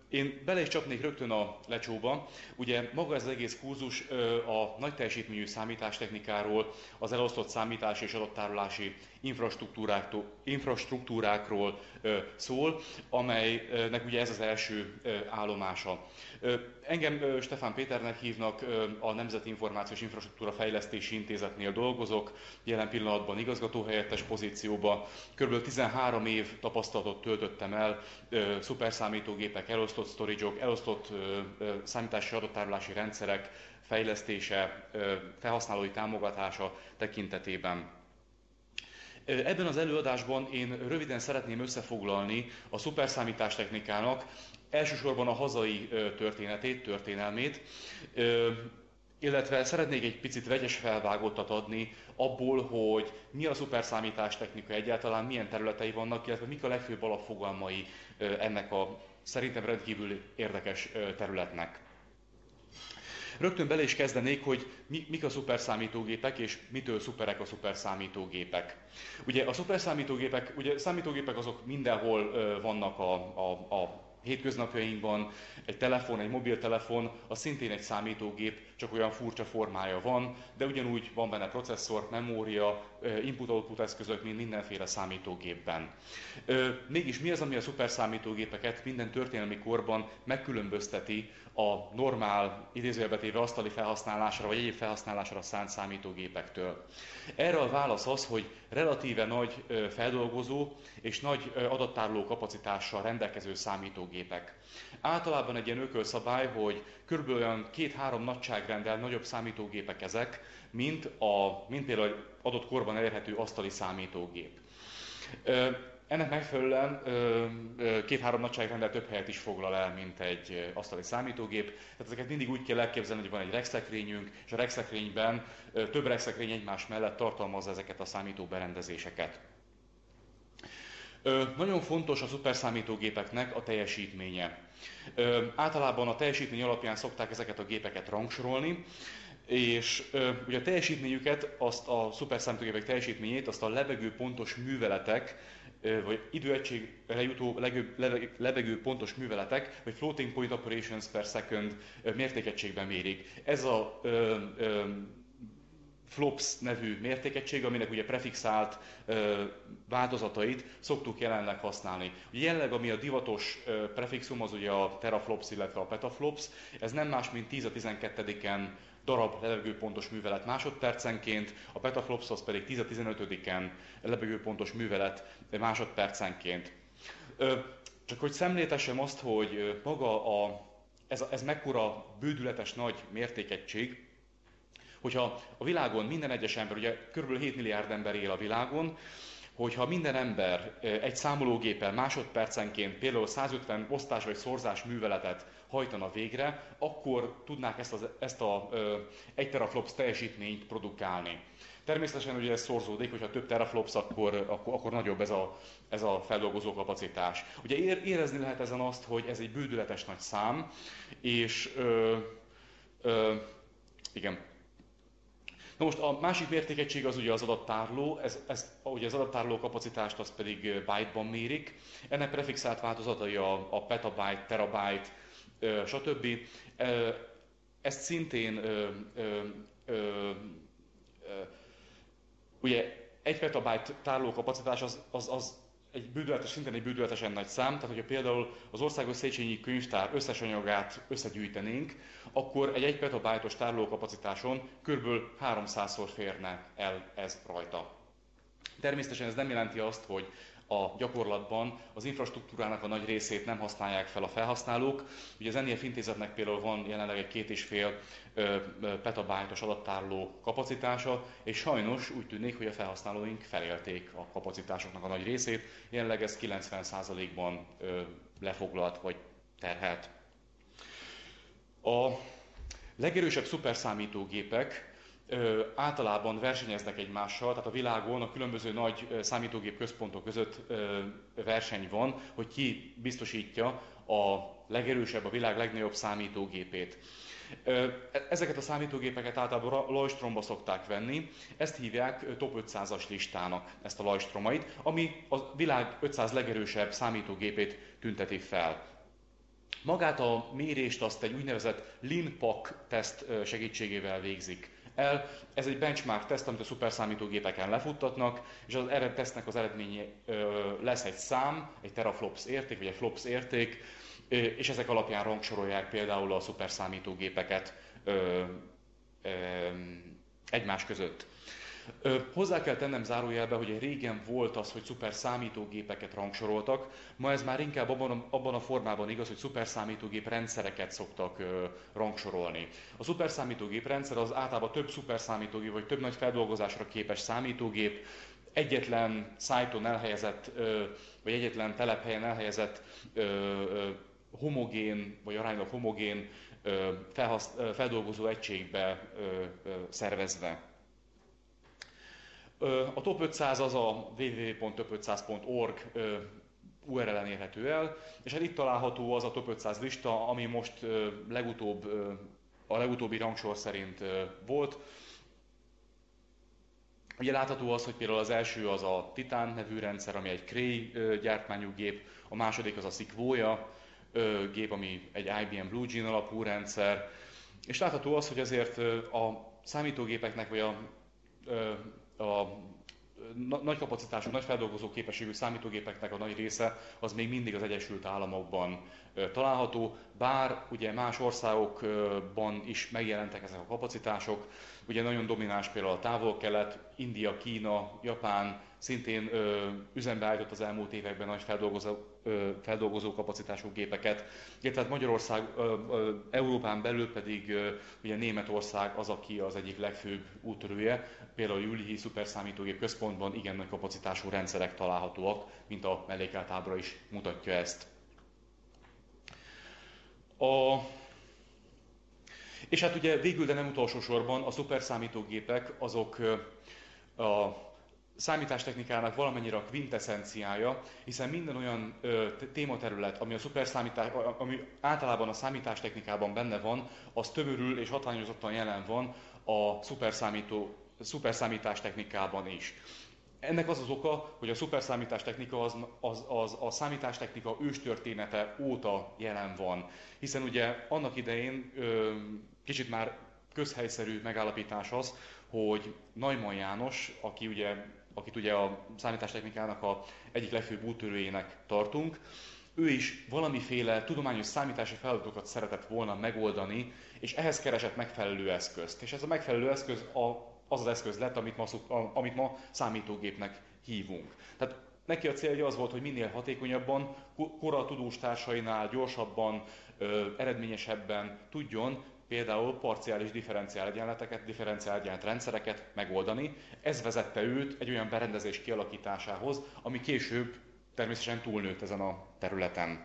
Én bele is csapnék rögtön a lecsóba. Ugye maga ez az egész kurzus a nagy teljesítményű számítástechnikáról, az elosztott számítási és adattárolási infrastruktúrákról szól, amelynek ugye ez az első állomása. Engem Stefán Péternek hívnak, a Nemzeti Információs Infrastruktúra Fejlesztési Intézetnél dolgozok, jelen pillanatban igazgatóhelyettes pozícióba. Körülbelül 13 év tapasztalatot töltöttem el szuperszámítógépek, elosztott storage-ok, elosztott számítási adattárolási rendszerek fejlesztése, felhasználói támogatása tekintetében. Ebben az előadásban én röviden szeretném összefoglalni a szuperszámítástechnikának elsősorban a hazai történetét, történelmét, illetve szeretnék egy picit vegyes felvágottat adni abból, hogy mi a szuperszámítástechnika egyáltalán, milyen területei vannak, illetve mik a legfőbb alapfogalmai ennek a szerintem rendkívül érdekes területnek. Rögtön bele is kezdenék, hogy mik a szuperszámítógépek, és mitől szuperek a szuperszámítógépek. Ugye a szuperszámítógépek, ugye számítógépek azok mindenhol vannak a hétköznapjainkban, egy telefon, egy mobiltelefon, az szintén egy számítógép, csak olyan furcsa formája van, de ugyanúgy van benne processzor, memória, input-output eszközök, mint mindenféle számítógépben. Mégis mi az, ami a szuperszámítógépeket minden történelmi korban megkülönbözteti a normál, idézőjelbe téve asztali felhasználásra vagy egyéb felhasználásra szánt számítógépektől? Erre a válasz az, hogy relatíve nagy feldolgozó és nagy adattároló kapacitással rendelkező számítógépek. Általában egy ilyen ökölszabály, hogy kb. Olyan 2-3 nagyságrendel nagyobb számítógépek ezek, mint például adott korban elérhető asztali számítógép. Ennek megfelelően 2-3 nagyságrendel több helyet is foglal el, mint egy asztali számítógép. Tehát ezeket mindig úgy kell elképzelni, hogy van egy rackszekrényünk, és a rackszekrényben több rackszekrény egymás mellett tartalmazza ezeket a számítóberendezéseket. Nagyon fontos a szuperszámítógépeknek a teljesítménye. Általában a teljesítmény alapján szokták ezeket a gépeket rangsorolni, és ugye a teljesítményüket, azt a szuperszámítógépek teljesítményét, azt a lebegő pontos műveletek, vagy időegységre jutó lebegő pontos műveletek, vagy floating point operations per second mértékegységben mérik. Ez a FLOPS nevű mértékegység, aminek ugye prefixált változatait szoktuk jelenleg használni. Jelenleg ami a divatos prefixum, az ugye a teraflops, illetve a petaflops, ez nem más, mint 10-12-en darab levegőpontos művelet másodpercenként, a petaflops az pedig 10-15-en levegőpontos művelet másodpercenként. Csak hogy szemléltessem azt, hogy maga ez mekkora bődületes nagy mértékegység, hogyha a világon minden egyes ember, ugye kb. 7 milliárd ember él a világon, hogyha minden ember egy számológéppel másodpercenként például 150 osztás vagy szorzás műveletet hajtana végre, akkor tudnák ezt a 1 teraflops teljesítményt produkálni. Természetesen ugye ez szorzódik, hogyha több teraflops, akkor nagyobb ez a feldolgozó kapacitás. Ugye érezni lehet ezen azt, hogy ez egy bődületes nagy szám, és igen. Na most a másik mértékegység az ugye az adattárló, ugye az adattárló kapacitást az pedig byte-ban mérik. Ennek prefixált változatai a petabyte, terabyte, stb. Ezt szintén ugye 1 petabyte tárolókapacitás az szintén egy bődületesen nagy szám, tehát hogyha például az Országos Széchenyi Könyvtár összes anyagát összegyűjtenénk, akkor egy 1 petabájtos tárolókapacitáson kb. 300-szor férne el ez rajta. Természetesen ez nem jelenti azt, hogy a gyakorlatban az infrastruktúrának a nagy részét nem használják fel a felhasználók. Ugye az NIF intézetnek például van jelenleg egy 2,5 petabájtos adattároló kapacitása, és sajnos úgy tűnik, hogy a felhasználóink felélték a kapacitásoknak a nagy részét. Jelenleg ez 90%-ban lefoglalt vagy terhelt. A legerősebb szuperszámítógépek általában versenyeznek egymással, tehát a világon a különböző nagy számítógép központok között verseny van, hogy ki biztosítja a legerősebb, a világ legnagyobb számítógépét. Ezeket a számítógépeket általában lajstromba szokták venni, ezt hívják top 500-as listának, ezt a lajstromait, ami a világ 500 legerősebb számítógépét tünteti fel. Magát a mérést azt egy úgynevezett LINPACK teszt segítségével végzik el. Ez egy benchmark teszt, amit a szuperszámítógépeken lefuttatnak, és az tesztnek az eredménye lesz egy szám, egy teraflops érték, vagy egy flops érték, és ezek alapján rangsorolják például a szuperszámítógépeket egymás között. Hozzá kell tennem zárójelbe, hogy régen volt az, hogy szuperszámítógépeket rangsoroltak, ma ez már inkább abban a formában igaz, hogy szuperszámítógép rendszereket szoktak rangsorolni. A szuperszámítógép rendszer az általában több szuperszámítógép, vagy több nagy feldolgozásra képes számítógép, egyetlen szájton elhelyezett, vagy egyetlen telephelyen elhelyezett homogén, vagy aránylag homogén feldolgozó egységbe szervezve. A top 500 az a www.top500.org URL-en érhető el, és hát itt található az a top 500 lista, ami most a legutóbbi rangsor szerint volt. Ugye látható az, hogy például az első az a Titan nevű rendszer, ami egy Cray gyártmányú gép, a második az a Sequoia gép, ami egy IBM Blue Gene alapú rendszer, és látható az, hogy azért a számítógépeknek, vagy a nagy kapacitású, nagy feldolgozó képességű számítógépeknek a nagy része az még mindig az Egyesült Államokban található, bár ugye más országokban is megjelentek ezek a kapacitások, ugye nagyon domináns például a Távol-Kelet, India, Kína, Japán szintén üzembe állított az elmúlt években nagy feldolgozó kapacitású gépeket, tehát Magyarország, Európán belül pedig ugye Németország az, aki az egyik legfőbb úttörője, például a Jülihi szuperszámítógép központban igen nagy kapacitású rendszerek találhatóak, mint a mellékelt ábra is mutatja ezt. És hát ugye végül, de nem utolsó sorban a szuperszámítógépek azok a számítástechnikának valamennyire a quintessenciája, hiszen minden olyan tématerület, ami általában a számítástechnikában benne van, az tömörül és hatványozottan jelen van a szuperszámítástechnikában is. Ennek az az oka, hogy a szuperszámítástechnika az a számítástechnika őstörténete óta jelen van. Hiszen ugye annak idején kicsit már közhelyszerű megállapítás az, hogy Neumann János, akit ugye a számítástechnikának egyik legfőbb úttörőjének tartunk, ő is valamiféle tudományos számítási feladatokat szeretett volna megoldani, és ehhez keresett megfelelő eszközt. És ez a megfelelő eszköz az eszköz lett, amit ma számítógépnek hívunk. Tehát neki a célja az volt, hogy minél hatékonyabban, kora tudóstársainál gyorsabban, eredményesebben tudjon például parciális differenciál egyenleteket, differenciál egyenlet rendszereket megoldani. Ez vezette őt egy olyan berendezés kialakításához, ami később természetesen túlnőtt ezen a területen.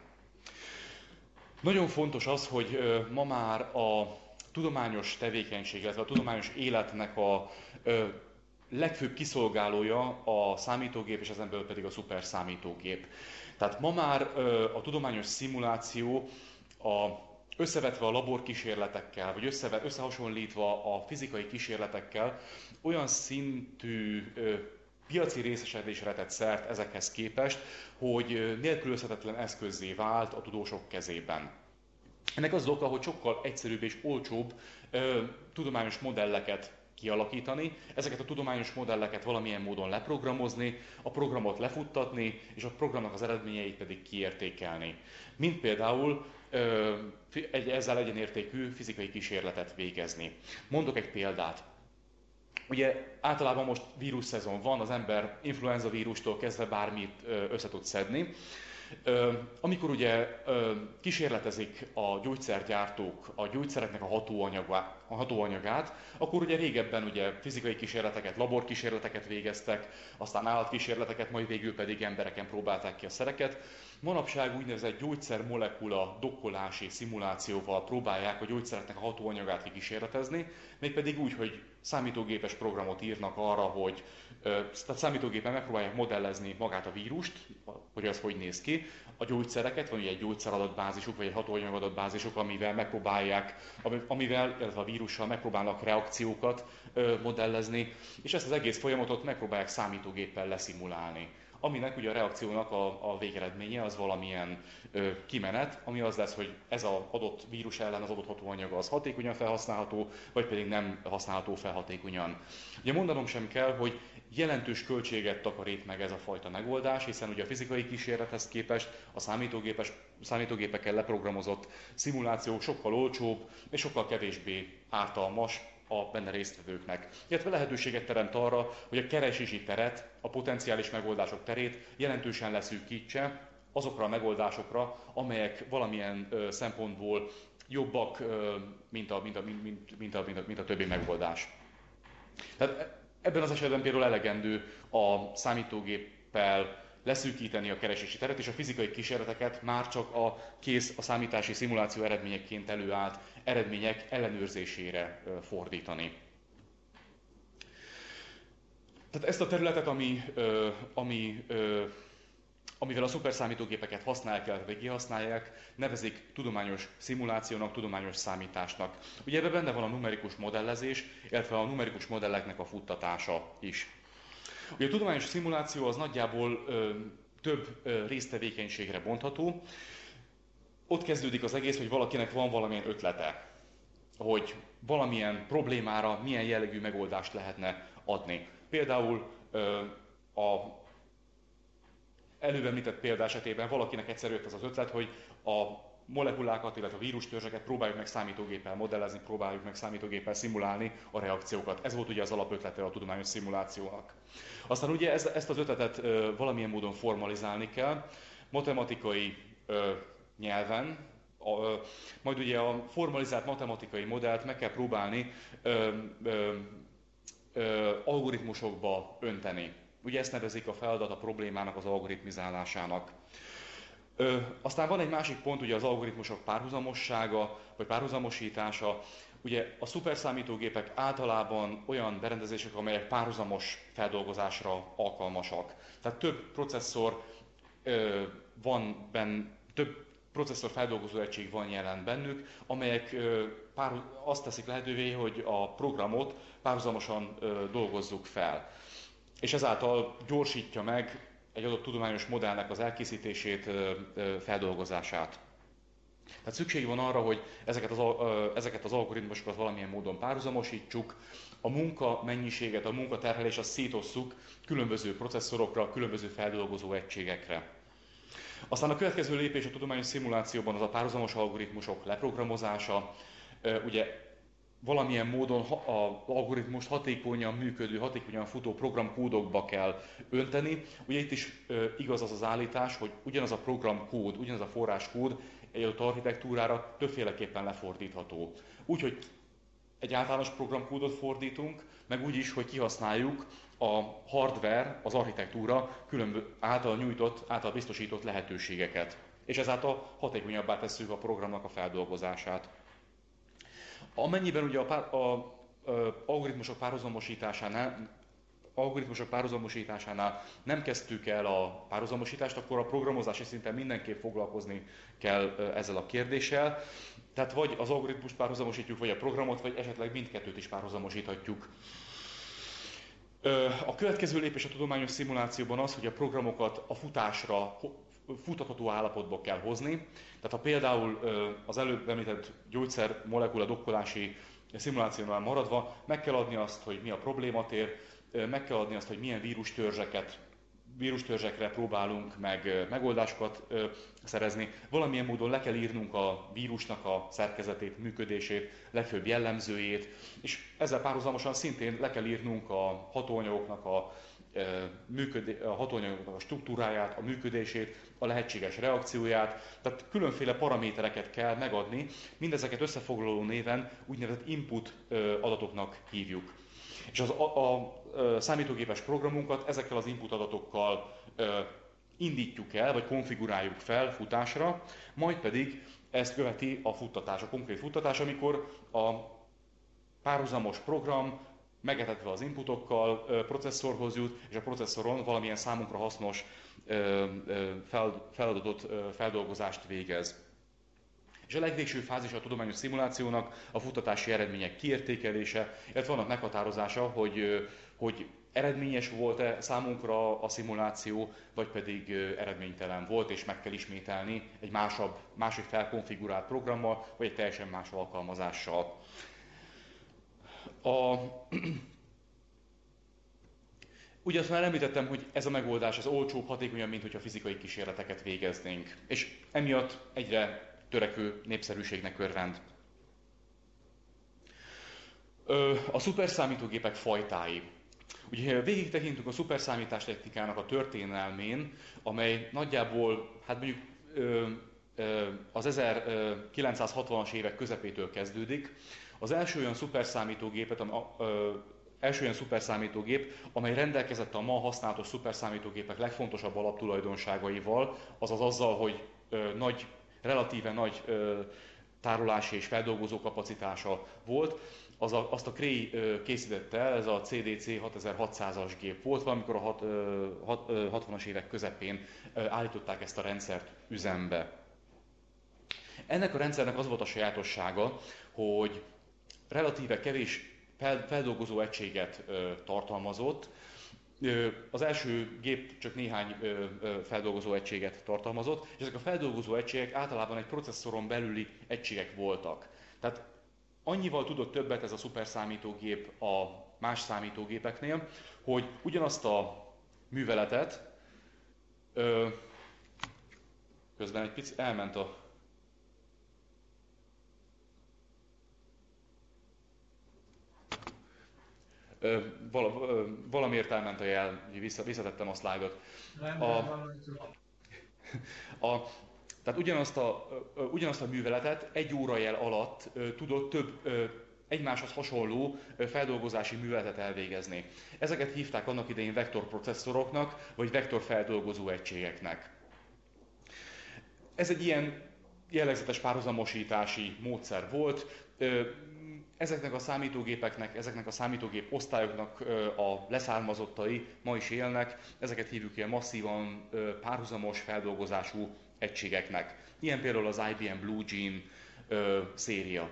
Nagyon fontos az, hogy ma már a tudományos tevékenység, illetve a tudományos életnek a legfőbb kiszolgálója a számítógép, és ezen belül pedig a szuperszámítógép. Tehát ma már a tudományos szimuláció összevetve a laborkísérletekkel, vagy összehasonlítva a fizikai kísérletekkel olyan szintű piaci részesedésre tett szert ezekhez képest, hogy nélkülözhetetlen eszközzé vált a tudósok kezében. Ennek az oka, hogy sokkal egyszerűbb és olcsóbb tudományos modelleket kialakítani, ezeket a tudományos modelleket valamilyen módon leprogramozni, a programot lefuttatni, és a programnak az eredményeit pedig kiértékelni. Mint például ezzel egyenértékű fizikai kísérletet végezni. Mondok egy példát. Ugye általában most vírusszezon van, az ember influenza vírustól kezdve bármit össze tud szedni. Amikor ugye kísérletezik a gyógyszergyártók a gyógyszereknek a hatóanyagát, akkor ugye régebben ugye fizikai kísérleteket, laborkísérleteket végeztek, aztán állatkísérleteket, majd végül pedig embereken próbálták ki a szereket. Manapság úgynevezett gyógyszermolekula dokkolási szimulációval próbálják a gyógyszereknek a hatóanyagát kikísérletezni, mégpedig úgy, hogy számítógépes programot írnak arra, hogy tehát számítógépen megpróbálják modellezni magát a vírust, hogy az hogy néz ki, a gyógyszereket, van ugye egy gyógyszeradatbázisuk, vagy egy hatóanyagadatbázisuk, amivel, illetve a vírussal megpróbálnak reakciókat modellezni, és ezt az egész folyamatot megpróbálják számítógéppel leszimulálni. aminek ugye a reakciónak a végeredménye az valamilyen kimenet, ami az lesz, hogy ez az adott vírus ellen az adott hatóanyag az hatékonyan felhasználható, vagy pedig nem használható fel hatékonyan. Ugye mondanom sem kell, hogy jelentős költséget takarít meg ez a fajta megoldás, hiszen ugye a fizikai kísérlethez képest a számítógépekkel leprogramozott szimuláció sokkal olcsóbb és sokkal kevésbé ártalmas a benne résztvevőknek. Illetve lehetőséget teremt arra, hogy a keresési teret, a potenciális megoldások terét jelentősen leszűkítse azokra a megoldásokra, amelyek valamilyen szempontból jobbak, mint a többi megoldás. Tehát ebben az esetben például elegendő a számítógéppel leszűkíteni a keresési teret, és a fizikai kísérleteket már csak a számítási szimuláció eredményeként előállt eredmények ellenőrzésére fordítani. Tehát ezt a területet, amivel a szuperszámítógépeket használják, illetve kihasználják, nevezik tudományos szimulációnak, tudományos számításnak. Ugye ebben benne van a numerikus modellezés, illetve a numerikus modelleknek a futtatása is. Ugye a tudományos szimuláció az nagyjából több résztevékenységre bontható. Ott kezdődik az egész, hogy valakinek van valamilyen ötlete, hogy valamilyen problémára milyen jellegű megoldást lehetne adni. Például a előbb említett példa esetében valakinek egyszer jött az az ötlet, hogy a molekulákat, illetve a vírustörzseket próbáljuk meg számítógéppel modellezni, próbáljuk meg számítógéppel szimulálni a reakciókat. Ez volt ugye az alapötlete a tudományos szimulációnak. Aztán ugye ezt az ötletet valamilyen módon formalizálni kell, matematikai nyelven, majd ugye a formalizált matematikai modellt meg kell próbálni algoritmusokba önteni. Ugye ezt nevezik a feladat a problémának az algoritmizálásának. Aztán van egy másik pont, ugye az algoritmusok párhuzamossága, vagy párhuzamosítása. Ugye a szuperszámítógépek általában olyan berendezések, amelyek párhuzamos feldolgozásra alkalmasak. Tehát több processzor több processzor feldolgozó egység van jelen bennük, amelyek azt teszik lehetővé, hogy a programot párhuzamosan dolgozzuk fel. És ezáltal gyorsítja meg egy adott tudományos modellnek az elkészítését, feldolgozását. Tehát szükség van arra, hogy ezeket az algoritmusokat valamilyen módon párhuzamosítsuk, a munka mennyiséget, a munkaterhelést azt szétosszuk különböző processzorokra, különböző feldolgozó egységekre. Aztán a következő lépés a tudományos szimulációban az a párhuzamos algoritmusok leprogramozása. Ugye valamilyen módon az algoritmust hatékonyan működő, hatékonyan futó programkódokba kell önteni. Ugye itt is igaz az az állítás, hogy ugyanaz a programkód, ugyanaz a forráskód egy adott architektúrára többféleképpen lefordítható. Úgyhogy egy általános programkódot fordítunk, meg úgy is, hogy kihasználjuk a hardware, az architektúra által biztosított lehetőségeket. És ezáltal hatékonyabbá tesszük a programnak a feldolgozását. Amennyiben ugye a algoritmusok párhuzamosításánál nem kezdtük el a párhuzamosítást, akkor a programozási szinten mindenképp foglalkozni kell ezzel a kérdéssel. Tehát vagy az algoritmust párhuzamosítjuk, vagy a programot, vagy esetleg mindkettőt is párhuzamosíthatjuk. A következő lépés a tudományos szimulációban az, hogy a programokat a futásra, futható állapotba kell hozni. Tehát ha például az előbb említett gyógyszer molekula dokkolási szimulációnál maradva, meg kell adni azt, hogy mi a problématér, meg kell adni azt, hogy milyen vírustörzsekre próbálunk meg megoldásokat szerezni. Valamilyen módon le kell írnunk a vírusnak a szerkezetét, működését, legfőbb jellemzőjét, és ezzel párhuzamosan szintén le kell írnunk a hatóanyagoknak a struktúráját, a működését, a lehetséges reakcióját, tehát különféle paramétereket kell megadni, mindezeket összefoglaló néven úgynevezett input adatoknak hívjuk. És a számítógépes programunkat ezekkel az input adatokkal indítjuk el, vagy konfiguráljuk fel futásra, majd pedig ezt követi a futtatás, a konkrét futtatás, amikor a párhuzamos program megetetve az inputokkal processzorhoz jut, és a processzoron valamilyen számunkra hasznos feladatot, feldolgozást végez. És a legvégső fázis a tudományos szimulációnak a futtatási eredmények kiértékelése, illetve annak meghatározása, hogy eredményes volt-e számunkra a szimuláció, vagy pedig eredménytelen volt, és meg kell ismételni egy másik felkonfigurált programmal, vagy egy teljesen más alkalmazással. Ugye azt már említettem, hogy ez a megoldás az olcsóbb, hatékonyabb, mint hogyha fizikai kísérleteket végeznénk. És emiatt egyre törekvő népszerűségnek örvend. A szuperszámítógépek fajtái. Ugye végig tekintünk a szuperszámítás technikának a történelmén, amely nagyjából, hát mondjuk az 1960-as évek közepétől kezdődik. Az első olyan szuperszámítógép, amely rendelkezett a ma használatos szuperszámítógépek legfontosabb alaptulajdonságaival, azaz azzal, hogy relatíve nagy tárolási és feldolgozó kapacitása volt, azt a Cray készítette el, ez a CDC 6600-as gép volt, valamikor a 60-as évek közepén állították ezt a rendszert üzembe. Ennek a rendszernek az volt a sajátossága, hogy relatíve kevés feldolgozó egységet tartalmazott. Az első gép csak néhány feldolgozó egységet tartalmazott, és ezek a feldolgozó egységek általában egy processzoron belüli egységek voltak. Tehát annyival tudott többet ez a szuperszámítógép a más számítógépeknél, hogy ugyanazt a műveletet, közben egy picit elment a... Valamiért elment a jel, visszatettem a szlájdot. Tehát ugyanazt a műveletet egy órajel alatt tudott több egymáshoz hasonló feldolgozási műveletet elvégezni. Ezeket hívták annak idején vektorprocesszoroknak, vagy vektorfeldolgozó egységeknek. Ez egy ilyen jellegzetes párhuzamosítási módszer volt. Ezeknek a számítógépeknek, ezeknek a számítógép osztályoknak a leszármazottai ma is élnek, ezeket hívjuk ilyen masszívan párhuzamos feldolgozású egységeknek. Ilyen például az IBM Blue Gene széria.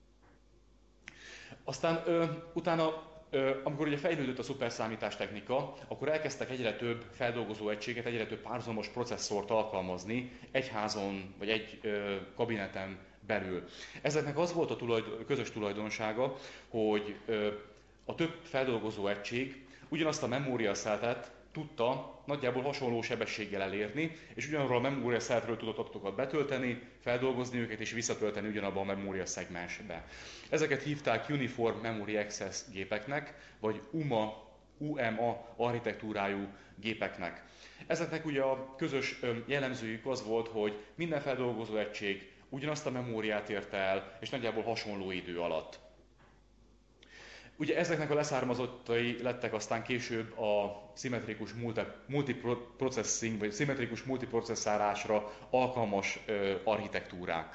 Aztán utána, amikor ugye fejlődött a szuperszámítás technika, akkor elkezdtek egyre több feldolgozó egységet, egyre több párhuzamos processzort alkalmazni egy házon vagy egy kabineten belül. Ezeknek az volt a közös tulajdonsága, hogy a több feldolgozó egység ugyanazt a memóriaszeltet tudta nagyjából hasonló sebességgel elérni, és ugyanarról a memóriaszeltről tudott adatokat betölteni, feldolgozni őket és visszatölteni ugyanabban a memóriaszegmensbe. Ezeket hívták Uniform Memory Access gépeknek, vagy UMA architektúrájú gépeknek. Ezeknek ugye a közös jellemzőjük az volt, hogy minden feldolgozó egység ugyanazt a memóriát érte el, és nagyjából hasonló idő alatt. Ugye ezeknek a leszármazottai lettek aztán később a szimmetrikus multiprocessing, vagy szimmetrikus multiprocesszálásra alkalmas architektúrák.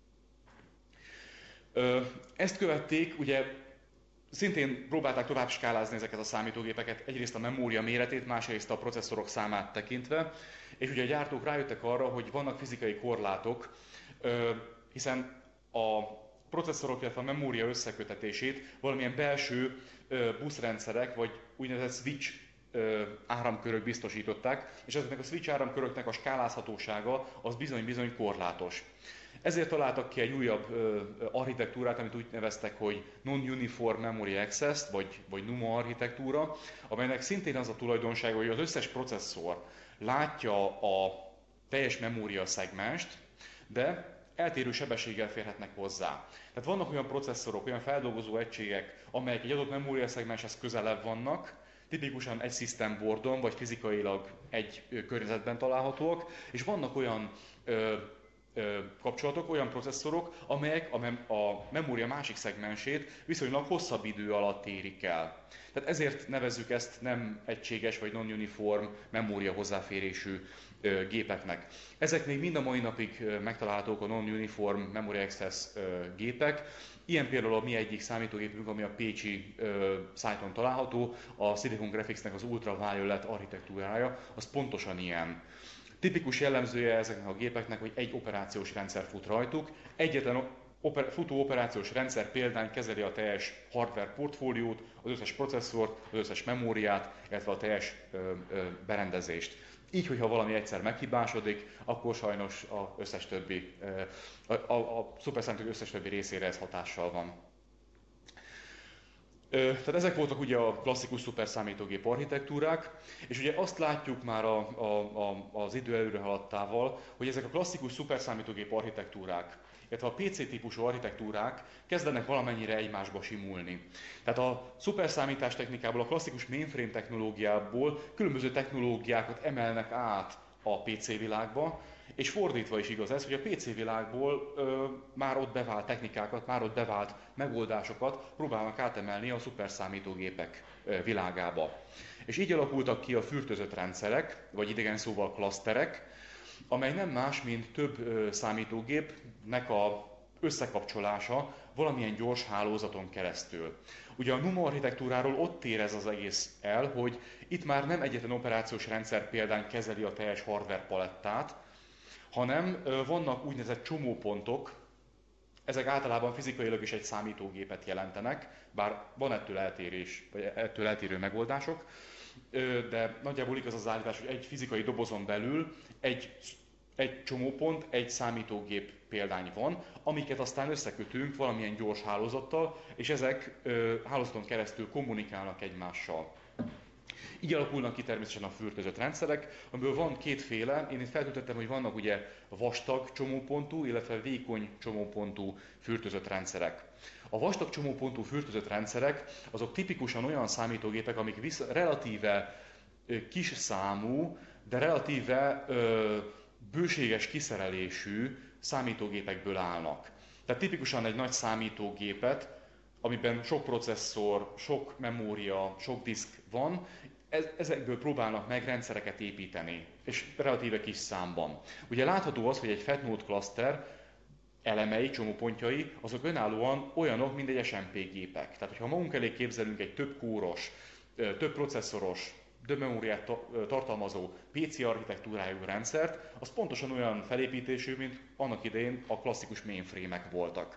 Ezt követték, ugye szintén próbálták tovább skálázni ezeket a számítógépeket, egyrészt a memória méretét, másrészt a processzorok számát tekintve, és ugye a gyártók rájöttek arra, hogy vannak fizikai korlátok, hiszen a processzorok, illetve a memória összekötetését valamilyen belső buszrendszerek, vagy úgynevezett switch áramkörök biztosították, és ezeknek a switch áramköröknek a skálázhatósága az bizony-bizony korlátos. Ezért találtak ki egy újabb architektúrát, amit úgy neveztek, hogy Non-Uniform Memory Access, vagy NUMA architektúra, amelynek szintén az a tulajdonsága, hogy az összes processzor látja a teljes memória szegmenst, de eltérő sebességgel férhetnek hozzá. Tehát vannak olyan processzorok, olyan feldolgozó egységek, amelyek egy adott memóriaszegmenshez közelebb vannak, tipikusan egy system boardon, vagy fizikailag egy környezetben találhatóak, és vannak olyan kapcsolatok, olyan processzorok, amelyek a memória másik szegmensét viszonylag hosszabb idő alatt érik el. Tehát ezért nevezzük ezt nem egységes vagy non-uniform memória hozzáférésű gépeknek. Ezek még mind a mai napig megtalálhatók a non-uniform memory access gépek. Ilyen például a mi egyik számítógépünk, ami a pécsi szájton található, a Silicon Graphicsnek az ultraviolet architektúrája, az pontosan ilyen. Tipikus jellemzője ezeknek a gépeknek, hogy egy operációs rendszer fut rajtuk, egyetlen futó operációs rendszer példány kezeli a teljes hardware portfóliót, az összes processzort, az összes memóriát, illetve a teljes berendezést. Így, hogyha valami egyszer meghibásodik, akkor sajnos a összes többi, a szuperszámítógép összes többi részére ez hatással van. Tehát ezek voltak ugye a klasszikus szuperszámítógép architektúrák, és ugye azt látjuk már az idő előre haladtával, hogy ezek a klasszikus szuperszámítógép architektúrák, illetve a PC típusú architektúrák kezdenek valamennyire egymásba simulni. Tehát a szuperszámítás technikából, a klasszikus mainframe technológiából különböző technológiákat emelnek át a PC világba, és fordítva is igaz ez, hogy a PC világból már ott bevált technikákat, már ott bevált megoldásokat próbálnak átemelni a szuperszámítógépek világába. És így alakultak ki a fürtözött rendszerek, vagy idegen szóval klaszterek, amely nem más, mint több számítógépnek a összekapcsolása valamilyen gyors hálózaton keresztül. Ugye a NUMA architektúráról ott tér ez az egész el, hogy itt már nem egyetlen operációs rendszer példány kezeli a teljes hardware palettát, hanem vannak úgynevezett csomópontok, ezek általában fizikailag is egy számítógépet jelentenek, bár van ettől eltérés, vagy ettől eltérő megoldások, de nagyjából igaz az állítás, hogy egy fizikai dobozon belül egy csomópont, egy számítógép példány van, amiket aztán összekötünk valamilyen gyors hálózattal, és ezek hálózaton keresztül kommunikálnak egymással. Így alakulnak ki természetesen a fürtözött rendszerek, amiből van kétféle. Én itt feltöltöttem, hogy vannak ugye vastag csomópontú, illetve vékony csomópontú fürtözött rendszerek. A vastag csomópontú fürtözött rendszerek azok tipikusan olyan számítógépek, amik relatíve kis számú, de relatíve bőséges kiszerelésű számítógépekből állnak. Tehát tipikusan egy nagy számítógépet, amiben sok processzor, sok memória, sok diszk van, ezekből próbálnak meg rendszereket építeni, és relatíve kis számban. Ugye látható az, hogy egy FAT-node cluster elemei, csomópontjai, azok önállóan olyanok, mint egy SMP gépek. Tehát, hogyha magunk elé képzelünk egy több kóros, több processzoros, több memóriát tartalmazó PC architektúrájú rendszert, az pontosan olyan felépítésű, mint annak idején a klasszikus mainframe-ek voltak.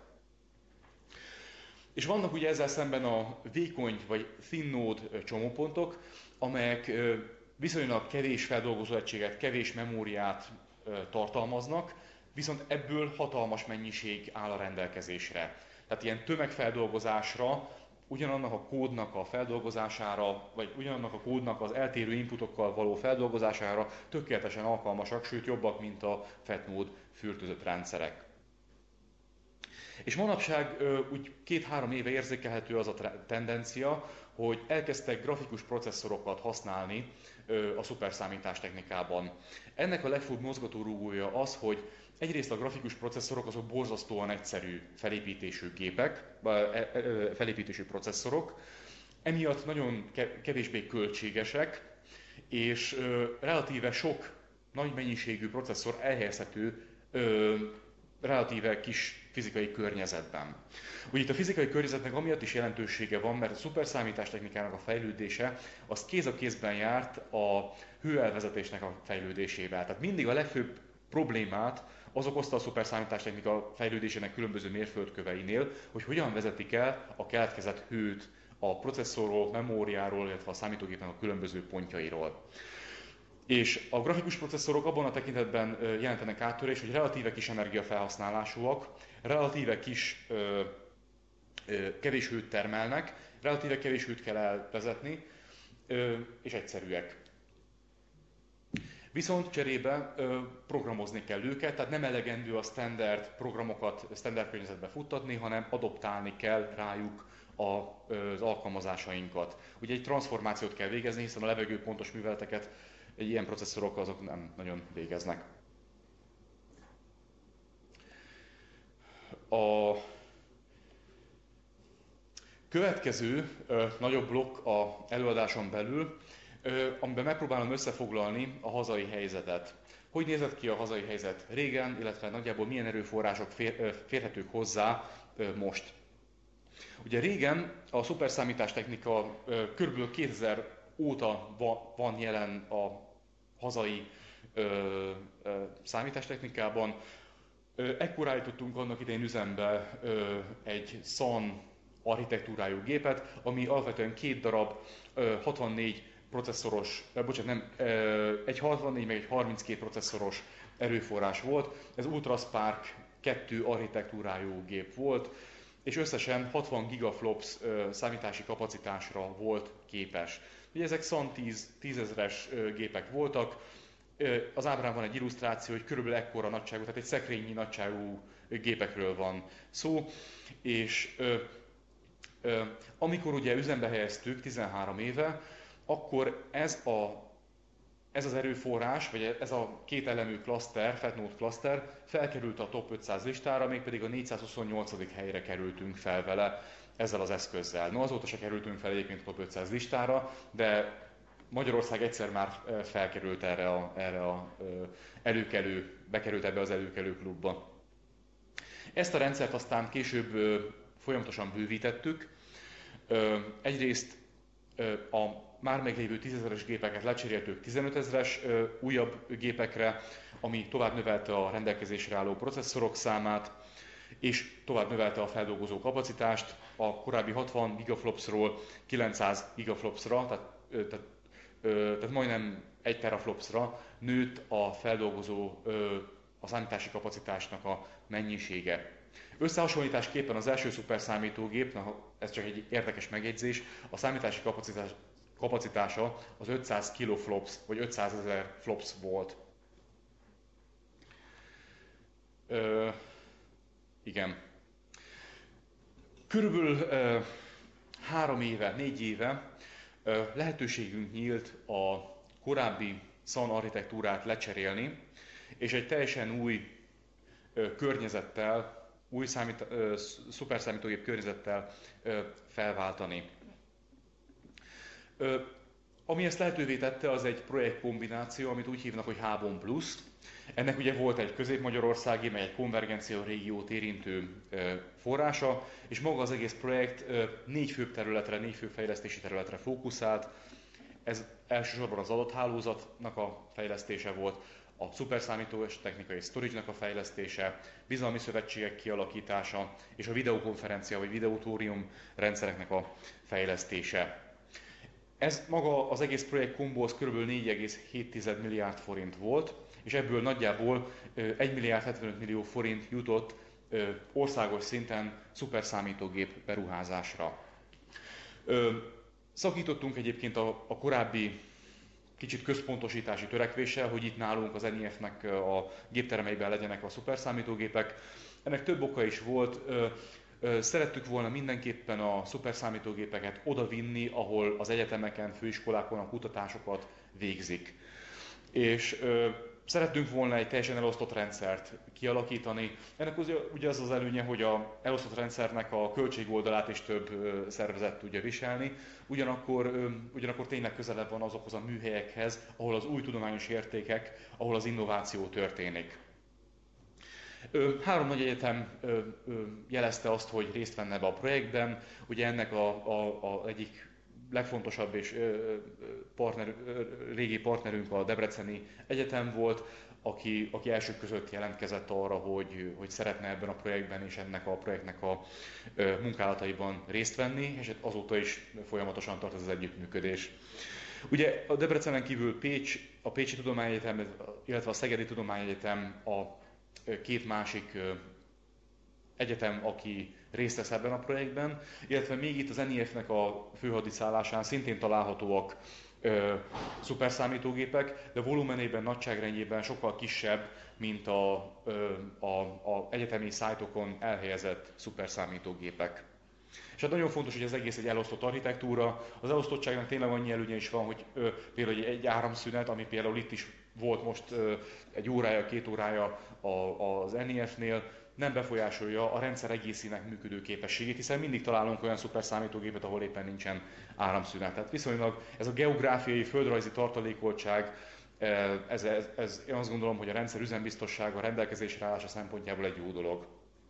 És vannak ugye ezzel szemben a vékony vagy thin node csomópontok, amelyek viszonylag kevés feldolgozó egységet, kevés memóriát tartalmaznak, viszont ebből hatalmas mennyiség áll a rendelkezésre. Tehát ilyen tömegfeldolgozásra, ugyanannak a kódnak a feldolgozására, vagy ugyanannak a kódnak az eltérő inputokkal való feldolgozására tökéletesen alkalmasak, sőt jobbak, mint a FAT-node fürtözött rendszerek. És manapság úgy 2-3 éve érzékelhető az a tendencia, hogy elkezdtek grafikus processzorokat használni a szuperszámítás technikában. Ennek a legfőbb mozgatórugója az, hogy egyrészt a grafikus processzorok azok borzasztóan egyszerű felépítésű gépek, felépítésű processzorok, emiatt nagyon kevésbé költségesek, és relatíve sok nagy mennyiségű processzor elhelyezhető relatíve kis fizikai környezetben. Ugye itt a fizikai környezetnek amiatt is jelentősége van, mert a szuperszámítás technikának a fejlődése az kéz a kézben járt a hőelvezetésnek a fejlődésével. Tehát mindig a legfőbb problémát az okozta a szuperszámítás technika fejlődésének különböző mérföldköveinél, hogy hogyan vezetik el a keletkezett hőt a processzorról, memóriáról, illetve a számítógépnek a különböző pontjairól. És a grafikus processzorok abban a tekintetben jelentenek áttörést, hogy relatíve kis energiafelhasználásúak, relatíve kevés hőt termelnek, relatíve kevés hőt kell elvezetni, és egyszerűek. Viszont cserébe programozni kell őket, tehát nem elegendő a standard programokat standard környezetbe futtatni, hanem adoptálni kell rájuk az alkalmazásainkat. Ugye egy transformációt kell végezni, hiszen a levegőpontos műveleteket egy ilyen processzorok azok nem nagyon végeznek. A következő nagyobb blokk az előadáson belül, amiben megpróbálom összefoglalni a hazai helyzetet. Hogy nézett ki a hazai helyzet régen, illetve nagyjából milyen erőforrások férhetők hozzá most. Ugye régen a szuperszámítástechnika kb. 2000 óta van jelen a hazai számítástechnikában. Ekkor állítottunk annak idején üzembe egy SAN architektúrájú gépet, ami alapvetően 2 darab 64 processzoros, egy 64 meg egy 32 processzoros erőforrás volt. Ez Ultraspark 2 architektúrájú gép volt, és összesen 60 gigaflops számítási kapacitásra volt képes. Ugye ezek SAN 10.000-es gépek voltak. Az ábrán van egy illusztráció, hogy körülbelül ekkora nagyságú, tehát egy szekrényi nagyságú gépekről van szó, és amikor ugye üzembe helyeztük 13 éve, akkor ez az erőforrás, vagy ez a 2 elemű klaszter, FatNode klaszter felkerült a top 500 listára, mégpedig a 428. helyre kerültünk fel vele ezzel az eszközzel. No, azóta se kerültünk fel egyébként a top 500 listára, de Magyarország egyszer már felkerült bekerült ebbe az előkelő klubba. Ezt a rendszert aztán később folyamatosan bővítettük. Egyrészt a már meglévő 10.000-es gépeket lecseréltük 15.000-es újabb gépekre, ami tovább növelte a rendelkezésre álló processzorok számát, és tovább növelte a feldolgozó kapacitást, a korábbi 60 gigaflopsról 900 gigaflopsra, tehát majdnem 1 teraflopsra nőtt a feldolgozó, a számítási kapacitásnak a mennyisége. Összehasonlításképpen az első szuperszámítógép, ez csak egy érdekes megjegyzés, a számítási kapacitása az 500 kiloflops, vagy 500.000 flops volt. Igen. Körülbelül 4 éve lehetőségünk nyílt a korábbi SAN architektúrát lecserélni, és egy teljesen új környezettel, új szuperszámítógép környezettel felváltani. Ami ezt lehetővé tette, az egy projektkombináció, amit úgy hívnak, hogy Hábon Plus. Ennek ugye volt egy közép-magyarországi, mely egy konvergencia régiót érintő forrása, és maga az egész projekt 4 főbb területre, 4 főbb fejlesztési területre fókuszált. Ez elsősorban az adathálózatnak a fejlesztése volt, a szuperszámítós technikai storage-nak a fejlesztése, bizalmi szövetségek kialakítása és a videokonferencia vagy videótórium rendszereknek a fejlesztése. Ez maga az egész projekt kombóhoz kb. 4,7 milliárd forint volt, és ebből nagyjából 1 milliárd 75 millió forint jutott országos szinten szuperszámítógép beruházásra. Szakítottunk egyébként a korábbi kicsit központosítási törekvéssel, hogy itt nálunk az NIF-nek a gépteremeiben legyenek a szuperszámítógépek. Ennek több oka is volt. Szerettük volna mindenképpen a szuperszámítógépeket odavinni, ahol az egyetemeken, főiskolákon a kutatásokat végzik. És szerettünk volna egy teljesen elosztott rendszert kialakítani. Ennek ugye az az előnye, hogy az elosztott rendszernek a költségoldalát is több szervezet tudja viselni, ugyanakkor tényleg közelebb van azokhoz a műhelyekhez, ahol az új tudományos értékek, ahol az innováció történik. 3 nagy egyetem jelezte azt, hogy részt venne ebbe a projektben. Ugye ennek a egyik legfontosabb és régi partnerünk a Debreceni Egyetem volt, aki elsők között jelentkezett arra, hogy szeretne ebben a projektben és ennek a projektnek a munkálataiban részt venni, és azóta is folyamatosan tart ez az együttműködés. Ugye a Debrecenen kívül a Pécsi Tudományegyetem, illetve a Szegedi Tudományegyetem a 2 másik egyetem, aki részt vesz ebben a projektben, illetve még itt az NIF-nek a főhadiszállásán szintén találhatóak szuperszámítógépek, de volumenében, nagyságrendjében sokkal kisebb, mint a egyetemi szájtokon elhelyezett szuperszámítógépek. És hát nagyon fontos, hogy ez egész egy elosztott architektúra. Az elosztottságnak tényleg annyi előnye is van, hogy például egy áramszünet, ami például itt is volt most 1 órája, 2 órája az NIF-nél, nem befolyásolja a rendszer egészének működő képességét, hiszen mindig találunk olyan szuperszámítógépet, ahol éppen nincsen áramszünet. Tehát viszonylag ez a geográfiai, földrajzi tartalékoltság, én azt gondolom, hogy a rendszer üzembiztossága, a rendelkezésre állása szempontjából egy jó dolog.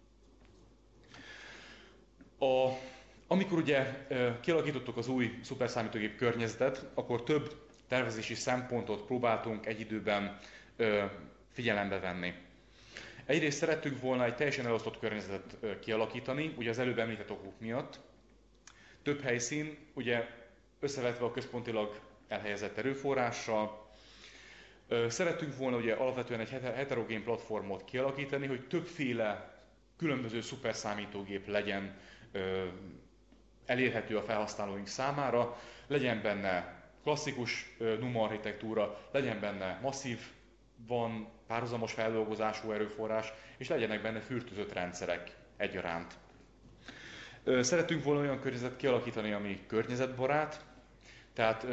Amikor ugye kialakítottuk az új szuperszámítógép környezetet, akkor több tervezési szempontot próbáltunk egy időben figyelembe venni. Egyrészt szerettünk volna egy teljesen elosztott környezetet kialakítani, ugye az előbb említett okok miatt. Több helyszín, ugye összevetve a központilag elhelyezett erőforrással. Szerettünk volna ugye alapvetően egy heterogén platformot kialakítani, hogy többféle különböző szuperszámítógép legyen elérhető a felhasználóink számára, legyen benne klasszikus NUMA architektúra, legyen benne masszív, van párhuzamos feldolgozású erőforrás, és legyenek benne fürtözött rendszerek egyaránt. Szeretünk volna olyan környezetet kialakítani, ami környezetbarát, tehát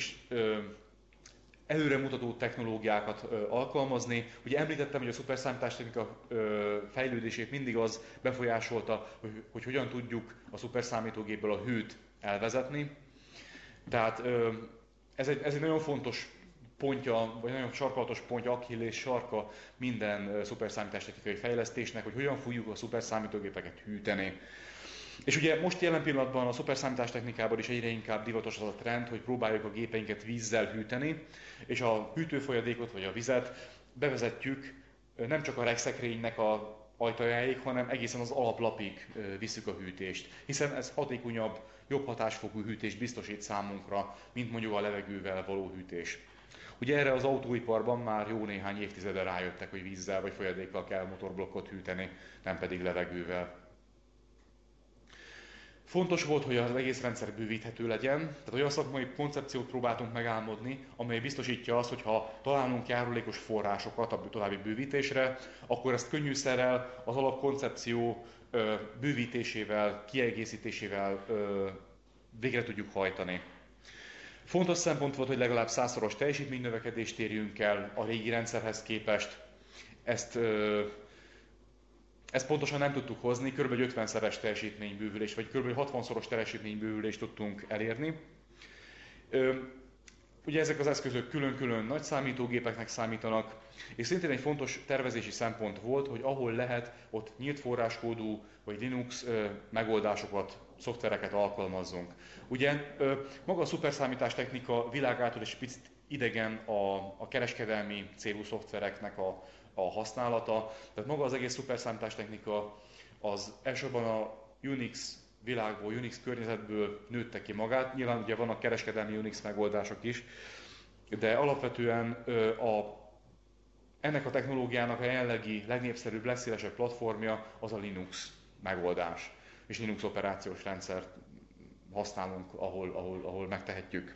előremutató technológiákat alkalmazni. Ugye említettem, hogy a szuperszámítástechnika fejlődését mindig az befolyásolta, hogy hogyan tudjuk a szuperszámítógépből a hőt elvezetni. Tehát ez egy nagyon fontos pontja, vagy nagyon sarkalatos pontja, Achilles sarka minden szuperszámítástechnikai fejlesztésnek, hogy hogyan fogjuk a szuperszámítógépeket hűteni. És ugye most jelen pillanatban a szuperszámítástechnikában is egyre inkább divatos az a trend, hogy próbáljuk a gépeinket vízzel hűteni, és a hűtőfolyadékot vagy a vizet bevezetjük nem csak a regszekrénynek a ajtajáig, hanem egészen az alaplapig visszük a hűtést. Hiszen ez hatékonyabb, jobb hatásfokú hűtést biztosít számunkra, mint mondjuk a levegővel való hűtés. Ugye erre az autóiparban már jó néhány évtizede rájöttek, hogy vízzel vagy folyadékkal kell motorblokkot hűteni, nem pedig levegővel. Fontos volt, hogy az egész rendszer bővíthető legyen, tehát olyan szakmai koncepciót próbáltunk megálmodni, amely biztosítja azt, hogy ha találunk járulékos forrásokat a további bővítésre, akkor ezt könnyűszerrel, az alapkoncepció bővítésével, kiegészítésével végre tudjuk hajtani. Fontos szempont volt, hogy legalább 100-szoros teljesítménynövekedést érjünk el a régi rendszerhez képest. Ezt pontosan nem tudtuk hozni, kb. 50-szeres teljesítménybővülést, vagy kb. 60-szoros teljesítménybővülést tudtunk elérni. Ugye ezek az eszközök külön-külön nagy számítógépeknek számítanak, és szintén egy fontos tervezési szempont volt, hogy ahol lehet, ott nyílt forráskódú vagy Linux megoldásokat, szoftvereket alkalmazzunk. Ugye maga a szuperszámítástechnika világától is picit idegen a kereskedelmi célú szoftvereknek a használata. Tehát maga az egész szuperszámítástechnika az elsősorban a Unix világból, Unix környezetből nőtte ki magát. Nyilván ugye vannak kereskedelmi Unix megoldások is, de alapvetően ennek a technológiának a jelenlegi legnépszerűbb, legszélesebb platformja az a Linux megoldás. És Linux operációs rendszert használunk, ahol megtehetjük.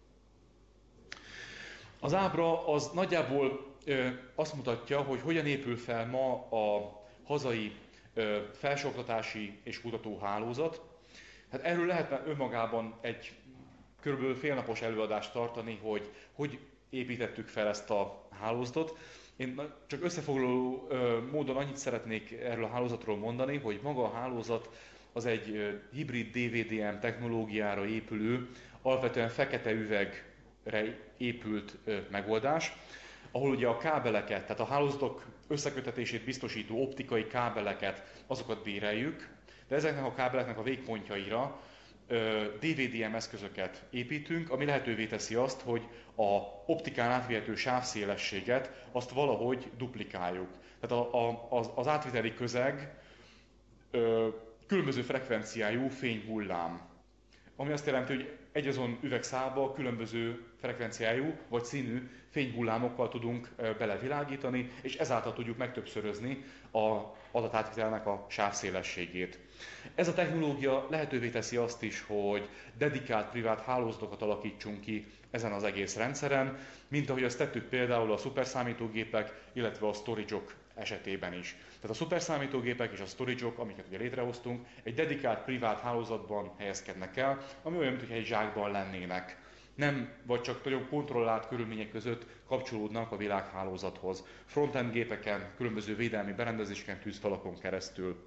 Az ábra az nagyjából azt mutatja, hogy hogyan épül fel ma a hazai felsőoktatási és kutatóhálózat. Hát erről lehetne önmagában egy kb. Félnapos előadást tartani, hogy építettük fel ezt a hálózatot. Én csak összefoglaló módon annyit szeretnék erről a hálózatról mondani, hogy maga a hálózat az egy hibrid DVDM technológiára épülő, alapvetően fekete üvegre épült megoldás, ahol ugye a kábeleket, tehát a hálózatok összekötetését biztosító optikai kábeleket, azokat béreljük, de ezeknek a kábeleknek a végpontjaira DVDM eszközöket építünk, ami lehetővé teszi azt, hogy a optikán átvihető sávszélességet azt valahogy duplikáljuk. Tehát az átviteli közeg különböző frekvenciájú fényhullám. Ami azt jelenti, hogy egyazon üvegszálba különböző frekvenciájú vagy színű fényhullámokkal tudunk belevilágítani, és ezáltal tudjuk megtöbbszörözni az adatátvitelnek a sávszélességét. Ez a technológia lehetővé teszi azt is, hogy dedikált privát hálózatokat alakítsunk ki ezen az egész rendszeren, mint ahogy azt tettük például a szuperszámítógépek, illetve a storage-ok esetében is. Tehát a szuperszámítógépek és a storage-ok, amiket ugye létrehoztunk, egy dedikált privát hálózatban helyezkednek el, ami olyan, mintha egy zsákban lennének. Nem, vagy csak nagyon kontrollált körülmények között kapcsolódnak a világhálózathoz. Frontend gépeken, különböző védelmi berendezéseken, tűzfalakon keresztül.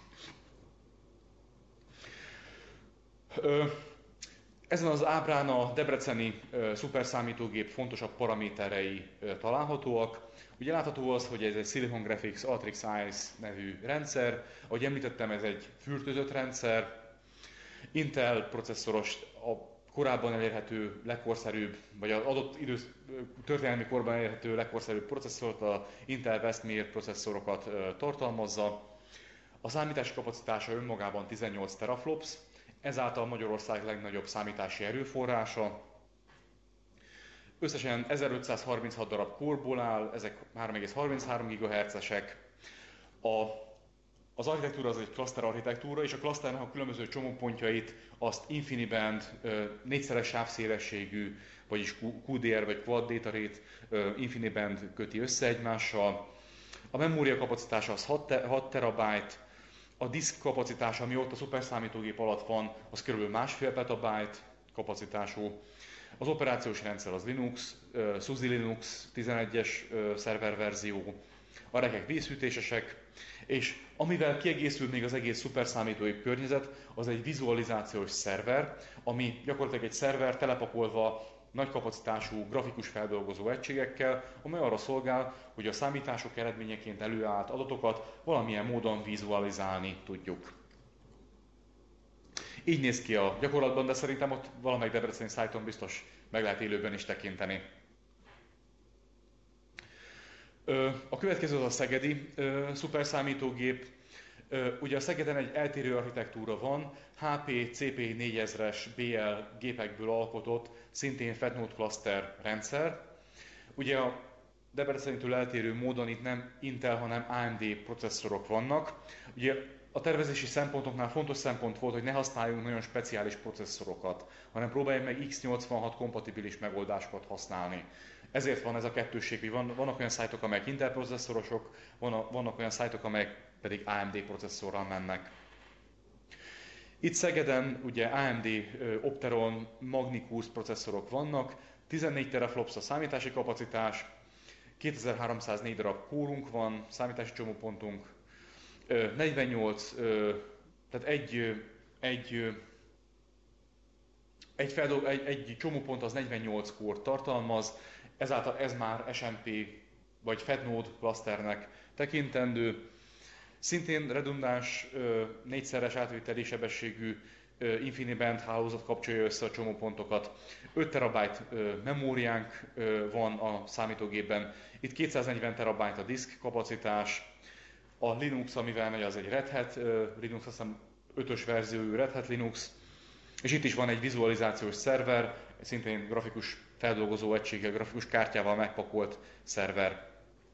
Ezen az ábrán a debreceni szuperszámítógép fontosabb paraméterei találhatóak. Ugye látható az, hogy ez egy Silicon Graphics Ultrix Ice nevű rendszer. Ahogy említettem, ez egy fürtözött rendszer. Intel processzoros, a korábban elérhető, legkorszerűbb, vagy az adott történelmi korban elérhető legkorszerűbb processzort, a Intel Westmere processzorokat tartalmazza. A számítási kapacitása önmagában 18 teraflops, ezáltal Magyarország legnagyobb számítási erőforrása. Összesen 1536 darab core-ból áll, ezek 3,33 GHz-esek. Az architektúra az egy cluster architektúra, és a clusternek a különböző csomópontjait azt InfiniBand 4-szeres sávszélességű, vagyis QDR vagy Quad Data Rate InfiniBand köti össze egymással. A memória kapacitása az 6 TB, a diszk kapacitása, ami ott a szuperszámítógép alatt van, az kb. 1,5 petabyte kapacitású. Az operációs rendszer az Linux, SUSE Linux 11-es szerververzió, a rekek vízhűtésesek, és amivel kiegészül még az egész szuperszámítógép környezet, az egy vizualizációs szerver, ami gyakorlatilag egy szerver telepakolva nagy kapacitású grafikus feldolgozó egységekkel, amely arra szolgál, hogy a számítások eredményeként előállt adatokat valamilyen módon vizualizálni tudjuk. Így néz ki a gyakorlatban, de szerintem ott valamelyik debreceni szájton biztos meg lehet élőben is tekinteni. A következő az a szegedi szuperszámítógép. Ugye a Szegeden egy eltérő architektúra van, HP CP4000-es BL gépekből alkotott, szintén FedNode cluster rendszer. Ugye a Debrecenitől eltérő módon itt nem Intel, hanem AMD processzorok vannak. Ugye a tervezési szempontoknál fontos szempont volt, hogy ne használjunk nagyon speciális processzorokat, hanem próbáljunk meg x86 kompatibilis megoldásokat használni. Ezért van ez a kettősség, hogy vannak olyan szájtok, amelyek Intel processzorosok, vannak olyan szájtok, amelyek pedig AMD processzorral mennek. Itt Szegeden ugye AMD Opteron Magnicurve processzorok vannak, 14 teraflops a számítási kapacitás, 2304 darab kórunk van, számítási csomópontunk, 48, tehát egy csomópont az 48 kórt tartalmaz, ezáltal ez már SMP vagy FedNode clusternek tekintendő. Szintén redundáns, 4-szeres átviteli sebességű InfiniBand hálózat kapcsolja össze a csomópontokat. 5 TB memóriánk van a számítógépben, itt 240 TB a diszk kapacitás. A Linux, amivel megy, az egy Red Hat Linux, azt hiszem 5-ös verziójú Red Hat Linux. És itt is van egy vizualizációs szerver, szintén grafikus feldolgozó egységgel, grafikus kártyával megpakolt szerver.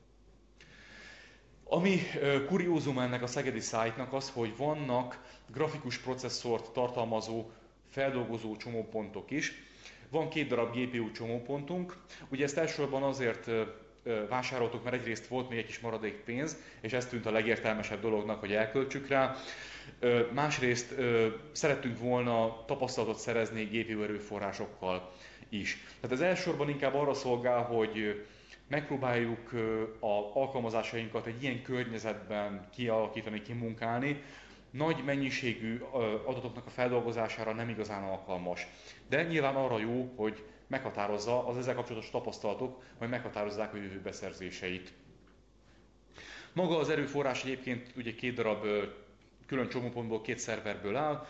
Ami kuriózum ennek a szegedi szájtnak az, hogy vannak grafikus processzort tartalmazó feldolgozó csomópontok is. Van 2 darab GPU csomópontunk, ugye ezt elsősorban azért vásároltuk, mert egyrészt volt még egy kis maradék pénz, és ez tűnt a legértelmesebb dolognak, hogy elköltsük rá. Másrészt szerettünk volna tapasztalatot szerezni GPU erőforrásokkal is. Tehát ez elsősorban inkább arra szolgál, hogy megpróbáljuk az alkalmazásainkat egy ilyen környezetben kialakítani, kimunkálni. Nagy mennyiségű adatoknak a feldolgozására nem igazán alkalmas. De nyilván arra jó, hogy meghatározza az ezzel kapcsolatos tapasztalatok, majd meghatározzák a jövő beszerzéseit. Maga az erőforrás egyébként ugye 2 darab külön csomópontból, 2 szerverből áll,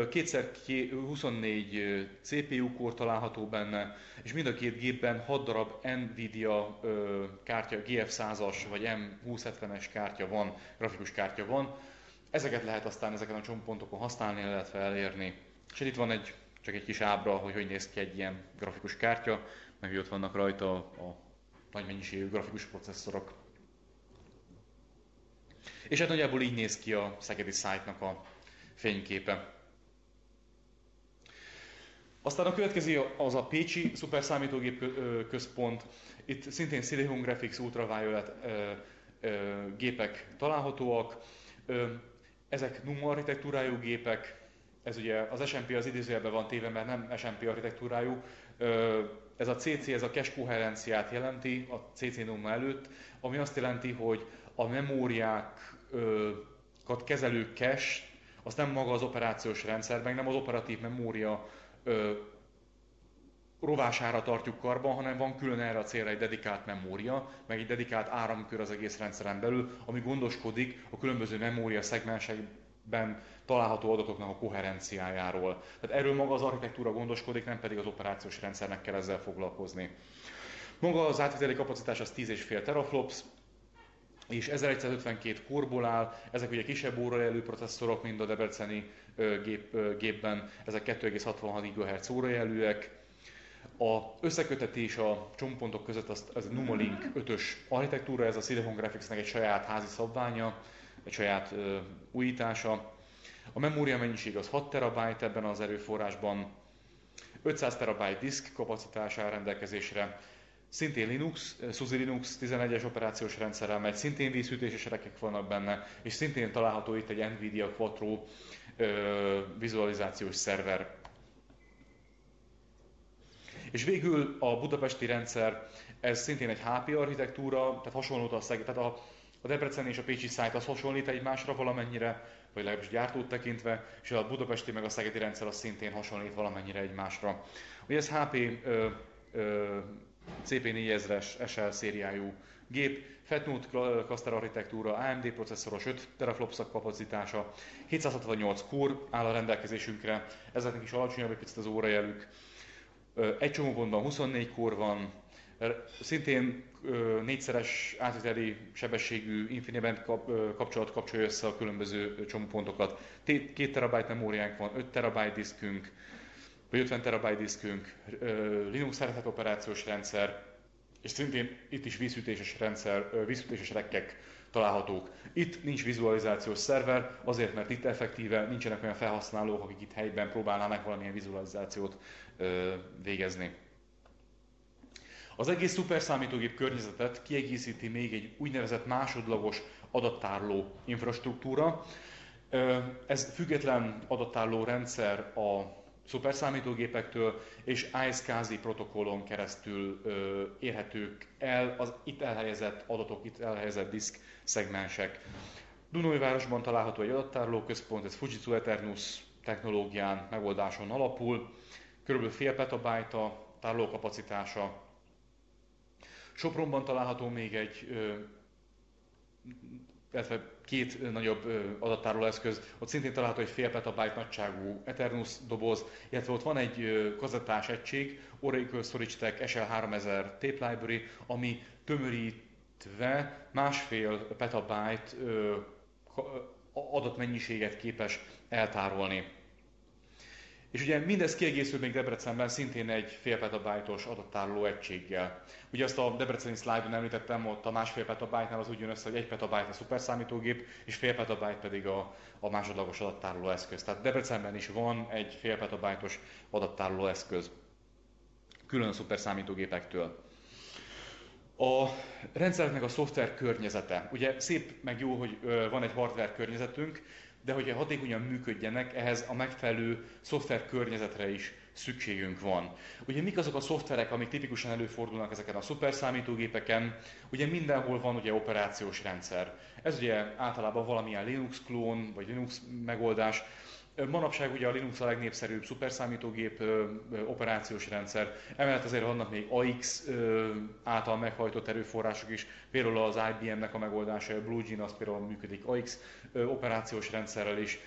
2x24 CPU kór található benne, és mind a 2 gépben 6 darab Nvidia kártya, GF100-as vagy M2070-es kártya van, grafikus kártya van. Ezeket lehet aztán ezeken a csomópontokon használni, illetve elérni. És itt van csak egy kis ábra, hogy néz ki egy ilyen grafikus kártya, meg hogy ott vannak rajta a nagy mennyiségű grafikus processzorok. És hát nagyjából így néz ki a szegedi szájtnak a fényképe. Aztán a következő az a pécsi szuperszámítógép központ. Itt szintén Silicon Graphics Ultraviolet gépek találhatóak. Ezek NUM architektúrájú gépek. Ez ugye az SMP az idézőjelben van téve, mert nem SMP architektúrájú. Ez a CC, ez a cache koherenciát jelenti a CC NUM előtt, ami azt jelenti, hogy a memóriákat kezelő cache, az nem maga az operációs rendszer, meg nem az operatív memória rovására tartjuk karban, hanem van külön erre a célra egy dedikált memória, meg egy dedikált áramkör az egész rendszeren belül, ami gondoskodik a különböző memória szegmensek ben található adatoknak a koherenciájáról. Tehát erről maga az architektúra gondoskodik, nem pedig az operációs rendszernek kell ezzel foglalkozni. Maga az átviteli kapacitás az 10,5 teraflops, és 1152 core-ból áll, ezek ugye kisebb órajelű processzorok, mint a debreceni gépben, ezek 2,66 GHz órajelűek. A összekötetés a csomópontok között az a Numalink 5-ös architektúra, ez a Silicon Graphicsnek egy saját házi szabványa, egy saját újítása. A memória mennyiség az 6 TB ebben az erőforrásban, 500 TB disk kapacitás áll rendelkezésre, szintén Linux, SUSE Linux 11-es operációs rendszerrel megy, szintén vízhűtéses rekek vannak benne, és szintén található itt egy Nvidia Quattro vizualizációs szerver. És végül a budapesti rendszer, ez szintén egy HP architektúra, tehát hasonló a Debrecen és a pécsi site az hasonlít egymásra valamennyire, vagy legalábbis gyártót tekintve, és a budapesti meg a szegedi rendszer az szintén hasonlít valamennyire egymásra. Ugye ez HP CP4000-es SL szériájú gép, FatNode cluster architektúra, AMD processzoros 5 teraflopszak kapacitása, 768 core áll a rendelkezésünkre, ezeknek is alacsonyabb egy picit az órajelük. Egy csomópontban 24 core van, szintén négyszeres átviteli sebességű InfiniBand kapcsolat kapcsolja össze a különböző csomópontokat. 2 TB memóriánk van, 5 TB diszkünk, vagy 50 TB diszkünk, Linux szeretett operációs rendszer, és szintén itt is vízhűtéses rendszer, vízhűtéses rekkek találhatók. Itt nincs vizualizációs szerver, azért mert itt effektíve nincsenek olyan felhasználók, akik itt helyben próbálnának valamilyen vizualizációt végezni. Az egész szuperszámítógép környezetet kiegészíti még egy úgynevezett másodlagos adattárló infrastruktúra. Ez független adattárló rendszer a szuperszámítógépektől, és iSCSI protokollon keresztül érhetők el az itt elhelyezett adatok, itt elhelyezett diszk szegmensek. Dunajvárosban található egy adattároló központ, ez Fujitsu Eternus technológián, megoldáson alapul, kb. Fél petabyte a tárolókapacitása. Sopronban található még illetve két nagyobb adattárolóeszköz, ott szintén található egy fél petabyte nagyságú Eternus doboz, illetve ott van egy kazettás egység, Oracle Storage Tech SL3000 Tape Library, ami tömörítve másfél petabyte adatmennyiséget képes eltárolni. És ugye mindez kiegészül még Debrecenben szintén egy fél petabájtos adattároló egységgel. Ugye azt a debreceni szlájdon említettem, ott a másfél petabájtnál az úgy jön össze, hogy 1 petabyte a szuperszámítógép, és fél petabyte pedig a másodlagos adattároló eszköz. Tehát Debrecenben is van egy fél petabájtos adattároló eszköz, külön a szuperszámítógépektől. A rendszereknek a szoftver környezete. Ugye szép meg jó, hogy van egy hardware környezetünk, de hogy hatékonyan működjenek, ehhez a megfelelő szoftver környezetre is szükségünk van. Ugye mik azok a szoftverek, amik tipikusan előfordulnak ezeken a szuperszámítógépeken? Ugye mindenhol van ugye operációs rendszer. Ez ugye általában valamilyen Linux klón, vagy Linux megoldás. Manapság ugye a Linux a legnépszerűbb szuperszámítógép operációs rendszer, emellett azért vannak még AX által meghajtott erőforrások is, például az IBM-nek a megoldása, a BlueGene, az például működik AX operációs rendszerrel is,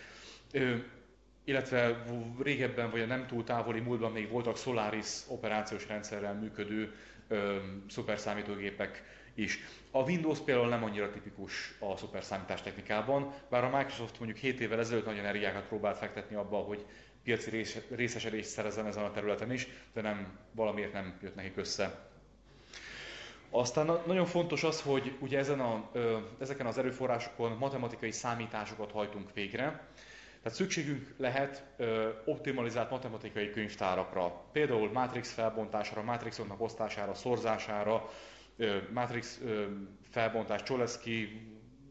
illetve régebben vagy a nem túl távoli múltban még voltak Solaris operációs rendszerrel működő szuperszámítógépek is. A Windows például nem annyira tipikus a szuperszámítás technikában, bár a Microsoft mondjuk 7 évvel ezelőtt nagy energiákat próbált fektetni abba, hogy piaci részesedést szerezzen ezen a területen is, de valamiért nem jött nekik össze. Aztán nagyon fontos az, hogy ugye ezeken az erőforrásokon matematikai számításokat hajtunk végre, tehát szükségünk lehet optimalizált matematikai könyvtárakra, például mátrix felbontásra, mátrixoknak osztására, szorzására, mátrix felbontás, Cholesky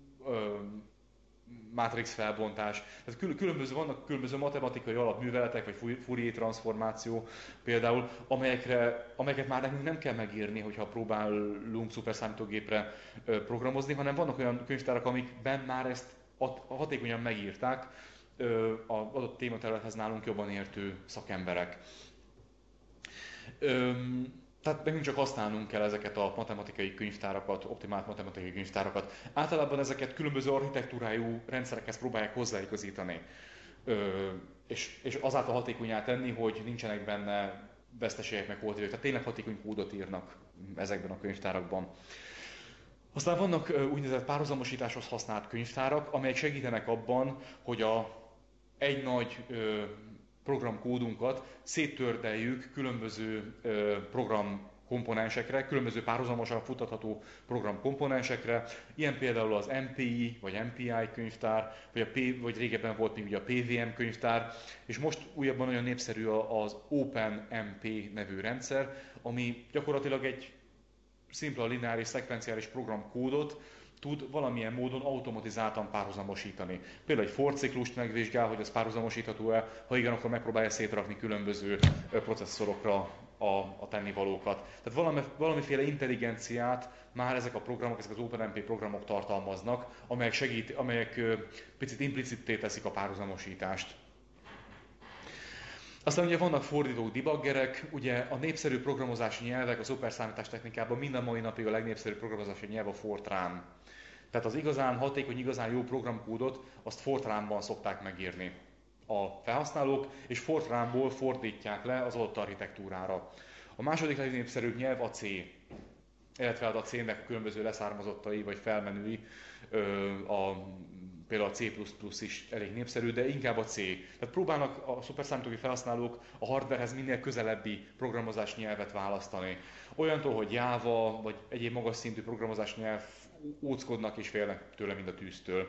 mátrix felbontás. Tehát vannak különböző matematikai alapműveletek, vagy Fourier transformáció például, amelyeket már nekünk nem kell megírni, hogyha próbálunk szuperszámítógépre programozni, hanem vannak olyan könyvtárak, amikben már ezt hatékonyan megírták az adott tématerülethez nálunk jobban értő szakemberek. Tehát nekünk csak használnunk kell ezeket a matematikai könyvtárakat, optimált matematikai könyvtárakat. Általában ezeket különböző architektúrájú rendszerekhez próbálják hozzáigazítani, és azáltal hatékonyá tenni, hogy nincsenek benne veszteségek meg voltívők. Tehát tényleg hatékony kódot írnak ezekben a könyvtárakban. Aztán vannak úgynevezett párhuzamosításhoz használt könyvtárak, amelyek segítenek abban, hogy egy nagy programkódunkat széttördeljük különböző programkomponensekre, különböző párhuzamosan futtatható programkomponensekre. Ilyen például az MPI vagy MPI könyvtár, vagy régebben volt még ugye a PVM könyvtár, és most újabban nagyon népszerű az OpenMP nevű rendszer, ami gyakorlatilag egy szimpla lineáris szekvenciális programkódot tud valamilyen módon automatizáltan párhuzamosítani. Például egy for ciklust megvizsgál, hogy ez párhuzamosítható-e, ha igen, akkor megpróbálja szétrakni különböző processzorokra a tennivalókat. Tehát valamiféle intelligenciát már ezek a programok, ezek az OpenMP programok tartalmaznak, amelyek picit implicitté teszik a párhuzamosítást. Aztán ugye vannak fordító debuggerek, ugye a népszerű programozási nyelvek a szuperszámítás technikában minden mai napig a legnépszerűbb programozási nyelv a Fortran. Tehát az igazán hatékony, igazán jó programkódot azt Fortranban szokták megírni a felhasználók, és Fortranból fordítják le az adott architektúrára. A második legnépszerűbb nyelv a C, illetve a C-nek a különböző leszármazottai vagy felmenői, például a C++ is elég népszerű, de inkább a C. Tehát próbálnak a szuperszámítógép felhasználók a hardwarehez minél közelebbi programozási nyelvet választani. Olyantól, hogy Java vagy egyéb magas szintű programozási nyelv óckodnak és félnek tőle, mint a tűztől.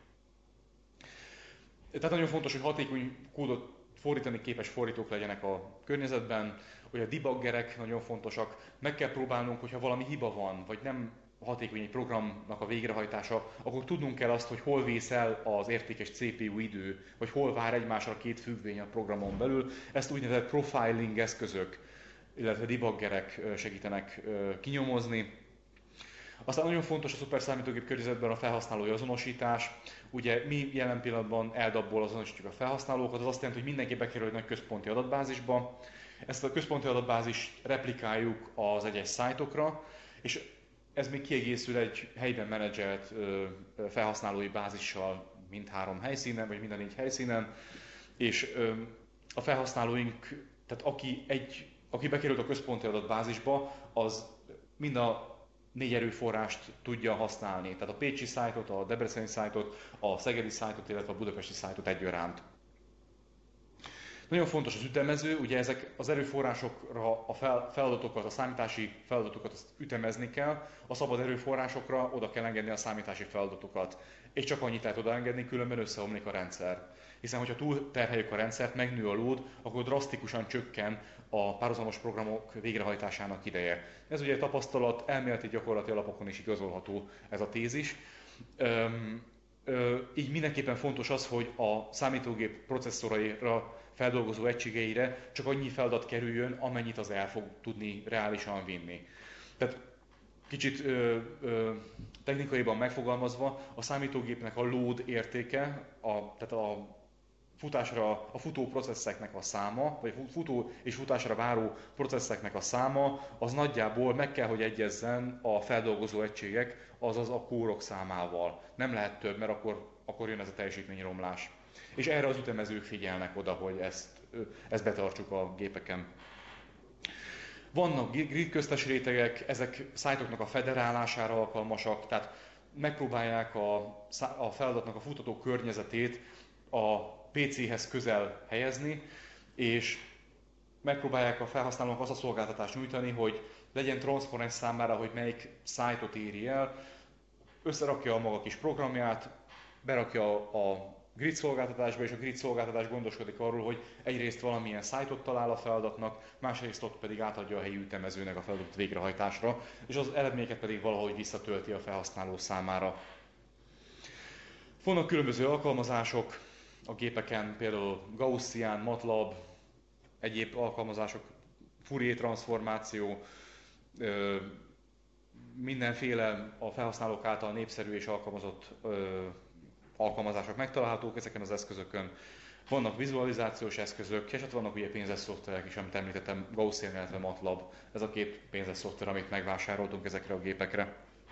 Tehát nagyon fontos, hogy hatékony kódot fordítani képes fordítók legyenek a környezetben, hogy a debuggerek nagyon fontosak. Meg kell próbálnunk, hogyha valami hiba van, vagy nem hatékony egy programnak a végrehajtása, akkor tudnunk kell azt, hogy hol vész el az értékes CPU idő, vagy hol vár egymásra két függvény a programon belül. Ezt úgynevezett profiling eszközök, illetve debuggerek segítenek kinyomozni. Aztán nagyon fontos a szuperszámítógép környezetben a felhasználói azonosítás. Ugye mi jelen pillanatban LDAP-ból azonosítjuk a felhasználókat, az azt jelenti, hogy mindenki bekerül egy nagy központi adatbázisba. Ezt a központi adatbázist replikáljuk az egyes szájtokra, és ez még kiegészül egy helyben menedzselt felhasználói bázissal mindhárom helyszínen, vagy minden 4 helyszínen, és a felhasználóink, tehát aki bekerült a központi adatbázisba, az mind a 4 erőforrást tudja használni. Tehát a pécsi szájtot, a debreceni szájtot, a szegedi szájtot, illetve a budapesti szájtot egyaránt. Nagyon fontos az ütemező, ugye ezek az erőforrásokra a feladatokat, a számítási feladatokat azt ütemezni kell, a szabad erőforrásokra oda kell engedni a számítási feladatokat. És csak annyit lehet odaengedni, különben összeomlik a rendszer. Hiszen, hogyha túlterheljük a rendszert, megnő a load, akkor drasztikusan csökken a párhuzamos programok végrehajtásának ideje. Ez ugye tapasztalat, elméleti gyakorlati alapokon is igazolható ez a tézis. Így mindenképpen fontos az, hogy a számítógép processzoraira, feldolgozó egységeire csak annyi feladat kerüljön, amennyit az el fog tudni reálisan vinni. Tehát kicsit technikaiban megfogalmazva, a számítógépnek a load értéke, tehát a futó processzeknek a száma, vagy futó és futásra váró processzeknek a száma, az nagyjából meg kell, hogy egyezzen a feldolgozó egységek, azaz a kórok számával. Nem lehet több, mert akkor jön ez a teljesítményromlás. És erre az ütemezők figyelnek oda, hogy ezt betartsuk a gépeken. Vannak grid köztes rétegek, ezek szájtoknak a federálására alkalmasak, tehát megpróbálják a feladatnak a futató környezetét a PC-hez közel helyezni, és megpróbálják a felhasználónak azt a szolgáltatást nyújtani, hogy legyen transzparens számára, hogy melyik szájtot éri el, összerakja a maga kis programját, berakja a grid szolgáltatásba, és a grid szolgáltatás gondoskodik arról, hogy egyrészt valamilyen szájtot talál a feladatnak, másrészt ott pedig átadja a helyi ütemezőnek a feladat végrehajtásra, és az eredményeket pedig valahogy visszatölti a felhasználó számára. Vannak különböző alkalmazások a gépeken, például Gaussian, MATLAB, egyéb alkalmazások, Fourier transformáció, mindenféle a felhasználók által népszerű és alkalmazott alkalmazások megtalálhatók ezeken az eszközökön. Vannak vizualizációs eszközök, és hát vannak ugye pénzes szoftverek is, amit említettem, Gaussian, illetve MATLAB. Ez a két pénzes szoftver, amit megvásároltunk ezekre a gépekre.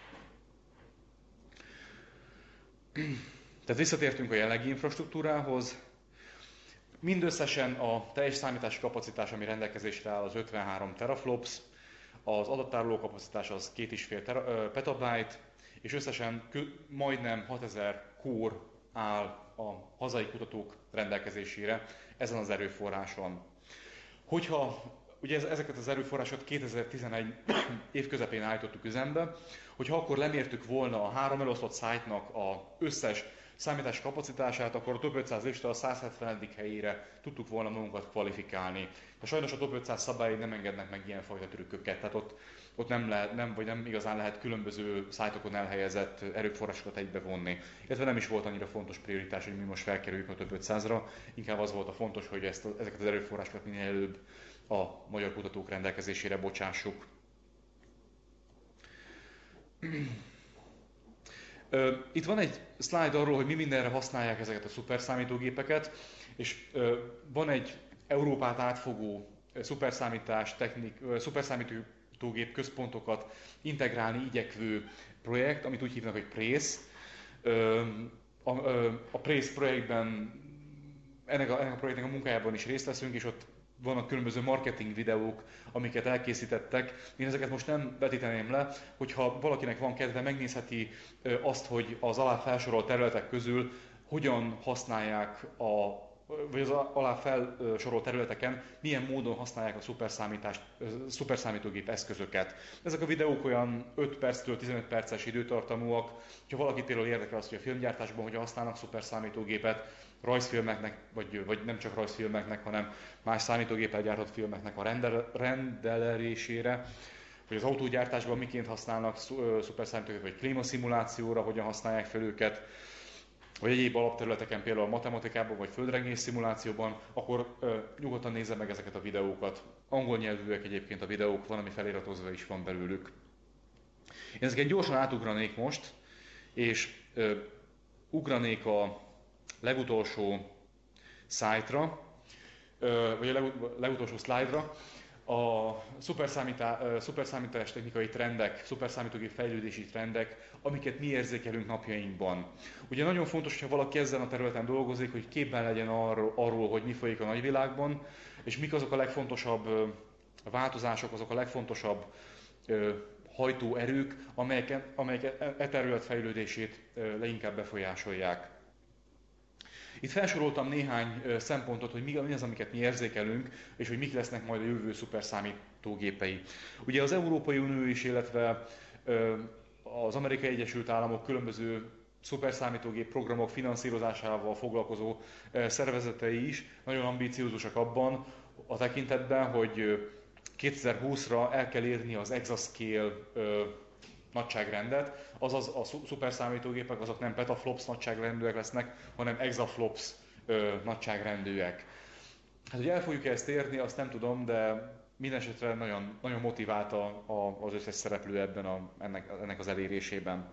Tehát visszatértünk a jelenlegi infrastruktúrához. Mindösszesen a teljes számítási kapacitás, ami rendelkezésre áll, az 53 teraflops, az adattároló kapacitás az 2,5 petabyte, és összesen majdnem 6000 core áll a hazai kutatók rendelkezésére ezen az erőforráson. Hogyha ugye ezeket az erőforrásokat 2011 év közepén állítottuk üzembe, hogyha akkor lemértük volna a 3 elosztott szájtnak az összes számítási kapacitását, akkor a top 500 lista a 170. helyére tudtuk volna magunkat kvalifikálni. De sajnos a top 500 szabályai nem engednek meg ilyenfajta trükköket, tehát ott nem igazán lehet különböző szájtokon elhelyezett erőforrásokat egybevonni. Illetve nem is volt annyira fontos prioritás, hogy mi most felkerüljük a top 500-ra, inkább az volt a fontos, hogy ezeket az erőforrásokat minél előbb a magyar kutatók rendelkezésére bocsássuk. Itt van egy slide arról, hogy mi mindenre használják ezeket a szuperszámítógépeket, és van egy Európát átfogó szuperszámítógép központokat integrálni igyekvő projekt, amit úgy hívnak, hogy PRACE. A PRACE projektben, ennek a projektnek a munkájában is részt veszünk, és ott vannak különböző marketing videók, amiket elkészítettek. Én ezeket most nem vetíteném le, hogyha valakinek van kedve, megnézheti azt, hogy az alá felsorolt területek közül hogyan használják vagy az alá felsorolt területeken milyen módon használják a szuperszámítógép eszközöket. Ezek a videók olyan 5 perctől 15 perces időtartamúak. Ha valaki például érdekel azt, hogy a filmgyártásban hogyan használnak szuperszámítógépet, rajzfilmeknek, vagy nem csak rajzfilmeknek, hanem más számítógéppel gyártott filmeknek a rendelésére, vagy az autógyártásban miként használnak szuperszámítógépet, vagy klímaszimulációra, hogyan használják fel őket, vagy egyéb alapterületeken, például a matematikában, vagy földrengés szimulációban, akkor nyugodtan nézze meg ezeket a videókat. Angol nyelvűek egyébként a videók, van, ami feliratozva is van belőlük. Én ezeket gyorsan átugranék most, és ugranék a legutolsó szájtra, vagy a legutolsó szlájdra. A szuperszámítás technikai trendek, szuperszámítógép fejlődési trendek, amiket mi érzékelünk napjainkban. Ugye nagyon fontos, hogyha valaki ezen a területen dolgozik, hogy képben legyen arról, hogy mi folyik a nagyvilágban, és mik azok a legfontosabb változások, azok a legfontosabb hajtóerők, amelyek e terület fejlődését leginkább befolyásolják. Itt felsoroltam néhány szempontot, hogy mi az, amiket mi érzékelünk, és hogy mik lesznek majd a jövő szuperszámítógépei. Ugye az Európai Unió is, illetve az Amerikai Egyesült Államok különböző szuperszámítógép programok finanszírozásával foglalkozó szervezetei is nagyon ambíciózusak abban a tekintetben, hogy 2020-ra el kell érni az exascale nagyságrendet, azaz a szuperszámítógépek azok nem petaflops nagyságrendűek lesznek, hanem exaflops nagyságrendűek. Hát, hogy el fogjuk ezt érni, azt nem tudom, de minden esetre nagyon, nagyon motivált az összes szereplő ennek az elérésében.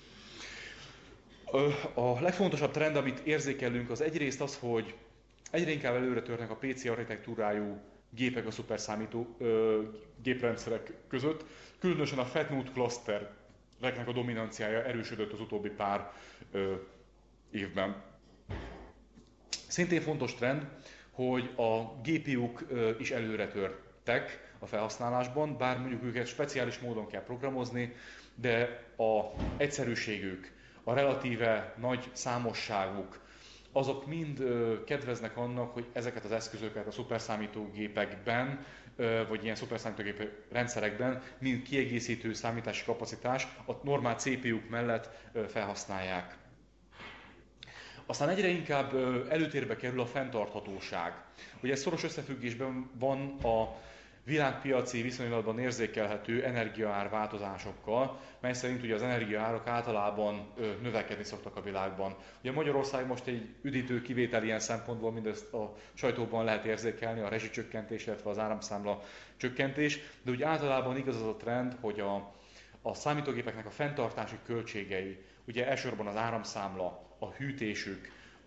A legfontosabb trend, amit érzékelünk, az egyrészt az, hogy egyre inkább előre törnek a PC architektúrájú gépek a szuperszámító géprendszerek között. Különösen a Fat-Node clustereknek a dominanciája erősödött az utóbbi pár évben. Szintén fontos trend, hogy a GPU-k is előre törtek a felhasználásban, bár mondjuk őket speciális módon kell programozni, de az egyszerűségük, a relatíve nagy számosságuk, azok mind kedveznek annak, hogy ezeket az eszközöket a szuperszámítógépekben, vagy ilyen szuperszámítógép rendszerekben, mind kiegészítő számítási kapacitás a normál CPU-k mellett felhasználják. Aztán egyre inkább előtérbe kerül a fenntarthatóság. Ugye ez szoros összefüggésben van a világpiaci viszonylatban érzékelhető energiaár változásokkal, mely szerint ugye az energiaárak általában növekedni szoktak a világban. Ugye Magyarország most egy üdítő kivétel ilyen szempontból, mindezt a sajtóban lehet érzékelni, a rezsicsökkentés, illetve az áramszámla csökkentés, de úgy általában igaz az a trend, hogy a számítógépeknek a fenntartási költségei, ugye elsősorban az áramszámla, a hűtésük, a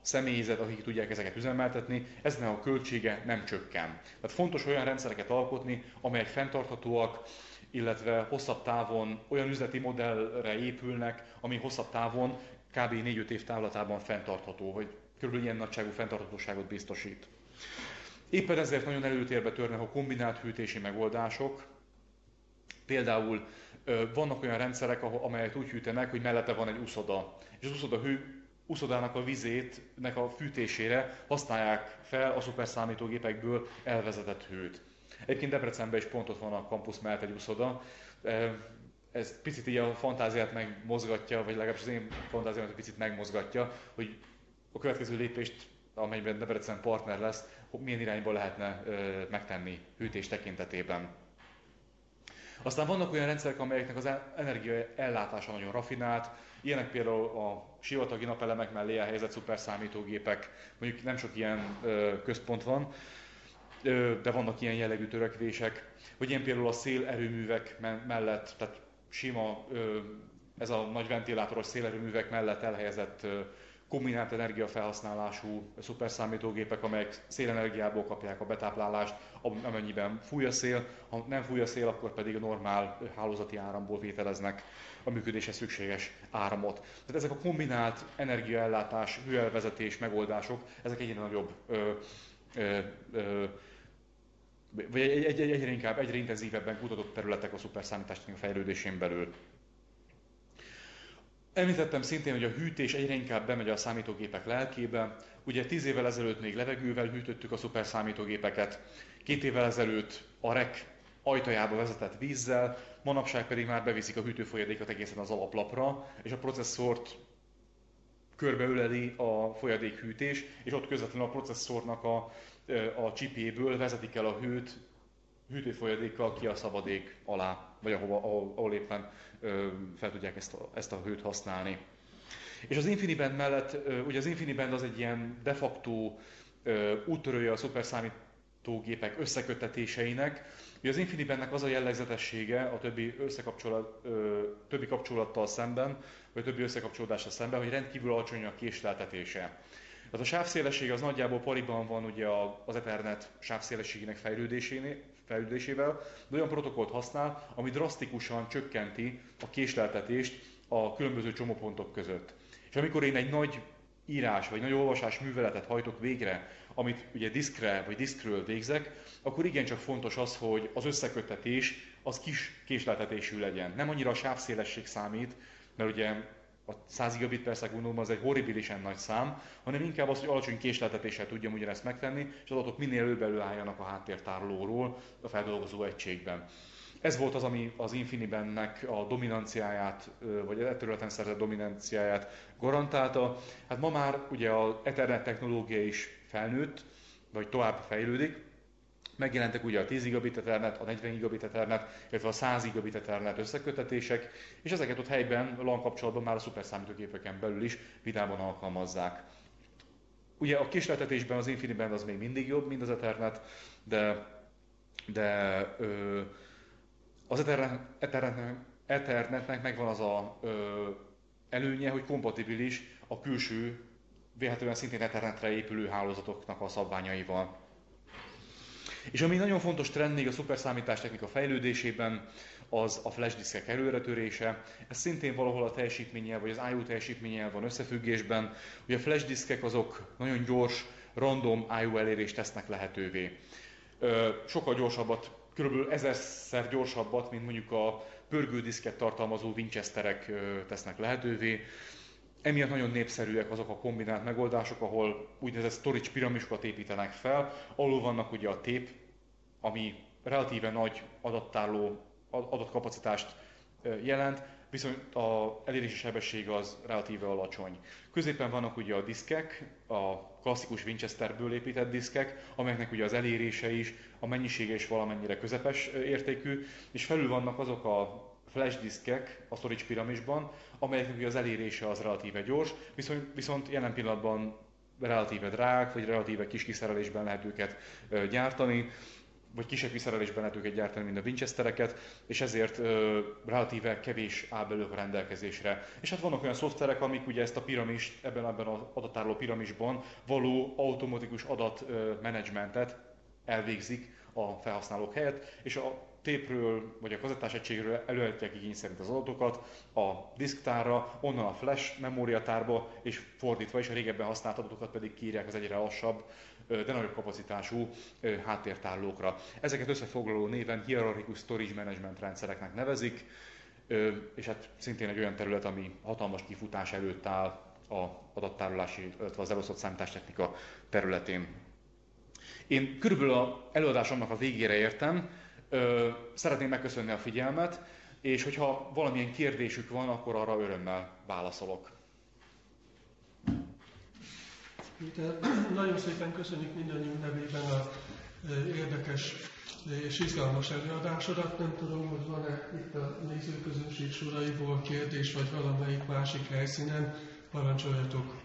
személyzet, akik tudják ezeket üzemeltetni, eznek a költsége nem csökken. Tehát fontos olyan rendszereket alkotni, amelyek fenntarthatóak, illetve hosszabb távon olyan üzleti modellre épülnek, ami hosszabb távon kb. 4-5 év távlatában fenntartható, vagy kb. Ilyen nagyságú fenntarthatóságot biztosít. Éppen ezért nagyon előtérbe törnek a kombinált hűtési megoldások. Például vannak olyan rendszerek, amelyek úgy hűtenek, hogy mellette van egy uszoda. És az uszodának a vizétnek a fűtésére használják fel a szuperszámítógépekből elvezetett hőt. Egyébként Debrecenben is pont ott van a kampusz mellett egy uszoda. Ez picit így a fantáziát megmozgatja, vagy legalábbis az én fantáziámat egy picit megmozgatja, hogy a következő lépést, amelyben Debrecen partner lesz, milyen irányba lehetne megtenni hűtés tekintetében. Aztán vannak olyan rendszerek, amelyeknek az energiaellátása nagyon rafinált, ilyenek például a sivatagi napelemek mellé elhelyezett szuperszámítógépek, mondjuk nem sok ilyen központ van, de vannak ilyen jellegű törekvések, vagy ilyen például a szélerőművek mellett, tehát sima, ez a nagy ventilátoros szélerőművek mellett elhelyezett kombinált energiafelhasználású szuperszámítógépek, amelyek szélenergiából kapják a betáplálást, amennyiben fúj a szél, ha nem fúj a szél, akkor pedig a normál hálózati áramból vételeznek a működéshez szükséges áramot. Tehát ezek a kombinált energiaellátás, hőelvezetés megoldások, ezek egyre nagyobb, vagy egyre intenzívebben kutatott területek a szuperszámítástechnika fejlődésén belül. Említettem szintén, hogy a hűtés egyre inkább bemegy a számítógépek lelkébe. Ugye 10 évvel ezelőtt még levegővel hűtöttük a szuperszámítógépeket, 2 évvel ezelőtt a rek ajtajába vezetett vízzel, manapság pedig már beviszik a hűtőfolyadékot egészen az alaplapra, és a processzort körbeöleli a folyadékhűtés, és ott közvetlenül a processzornak a csipjéből vezetik el a hőt hűtőfolyadékkal ki a szabadék alá, vagy ahol éppen fel tudják ezt a hőt használni. És az InfiniBand mellett, ugye az InfiniBand az egy ilyen de facto úttörője a szuperszámítógépek összeköttetéseinek. Ugye az InfiniBandnek az a jellegzetessége a többi kapcsolattal szemben, vagy a többi összekapcsolódással szemben, hogy rendkívül alacsony a késleltetése. Tehát a sávszélesség az nagyjából pariban van ugye az Ethernet sávszélességének fejlődésével, de olyan protokollt használ, ami drasztikusan csökkenti a késleltetést a különböző csomópontok között. És amikor én egy nagy írás vagy nagy olvasás műveletet hajtok végre, amit ugye diszkre vagy diszkről végzek, akkor igencsak fontos az, hogy az összeköttetés az kis késleltetésű legyen. Nem annyira a sávszélesség számít, mert ugye a 100 gigabit per szekundum az egy horribilisen nagy szám, hanem inkább az, hogy alacsony késleltetéssel tudjam ugyanezt megtenni, és az adatok minél előbb álljanak a háttértárolóról a feldolgozó egységben. Ez volt az, ami az InfiniBandnek a dominanciáját, vagy a területen szerzett dominanciáját garantálta. Hát ma már ugye az Ethernet technológia is felnőtt, vagy tovább fejlődik. Megjelentek ugye a 10 gigabit Ethernet, a 40 gigabit Ethernet, illetve a 100 gigabit Ethernet összekötetések, és ezeket ott helyben, LAN kapcsolatban már a szuperszámítógépeken belül is vidában alkalmazzák. Ugye a késleltetésben az InfiniBand az még mindig jobb, mint az Ethernet, de az Ethernetnek megvan az a előnye, hogy kompatibilis a külső, vélhetően szintén Ethernetre épülő hálózatoknak a szabványaival. És ami nagyon fontos trend még a szuperszámítástechnika fejlődésében, az a flash diszkek előretörése. Ez szintén valahol a teljesítménnyel, vagy az I/O teljesítménnyel van összefüggésben. Ugye a flash diszkek azok nagyon gyors, random I/O elérést tesznek lehetővé. Sokkal gyorsabbat, kb. 1000-szer gyorsabbat, mint mondjuk a pörgődiszket tartalmazó Winchesterek tesznek lehetővé. Emiatt nagyon népszerűek azok a kombinált megoldások, ahol úgynevezett storage piramisokat építenek fel, ahol vannak ugye a tép, ami relatíve nagy adatkapacitást jelent, viszont az elérési sebesség az relatíve alacsony. Középen vannak ugye a diszkek, a klasszikus Winchesterből épített diszkek, amelyeknek ugye az elérése is, a mennyisége is valamennyire közepes értékű, és felül vannak azok a flash diszkek a storage piramisban, amelyeknek ugye az elérése az relatíve gyors, viszont jelen pillanatban relatíve drág, vagy relatíve kis kiszerelésben lehet őket gyártani. vagy kisebb kiszerelésben lehet őket gyártani, mint a Winchestereket, és ezért relatíve kevés áll belőlük a rendelkezésre. És hát vannak olyan szoftverek, amik ugye ezt a piramist, ebben az adattároló piramisban való automatikus adatmenedzsmentet elvégzik a felhasználók helyett, és a tépről vagy a kazettás egységről előállítják igény szerint az adatokat a disktárra, onnan a flash memóriatárba, és fordítva is a régebben használt adatokat pedig kiírják az egyre lassabb, de nagyobb kapacitású háttértárolókra. Ezeket összefoglaló néven Hierarchical Storage Management rendszereknek nevezik, és hát szintén egy olyan terület, ami hatalmas kifutás előtt áll az adattárolásí, illetve az elosztott számítástechnika területén. Én körülbelül az előadásomnak a végére értem, szeretném megköszönni a figyelmet, és hogyha valamilyen kérdésük van, akkor arra örömmel válaszolok. Péter, nagyon szépen köszönjük mindannyiunk nevében a érdekes és izgalmas előadásodat. Nem tudom, hogy van-e itt a nézőközönség soraiból kérdés, vagy valamelyik másik helyszínen. Parancsoljatok!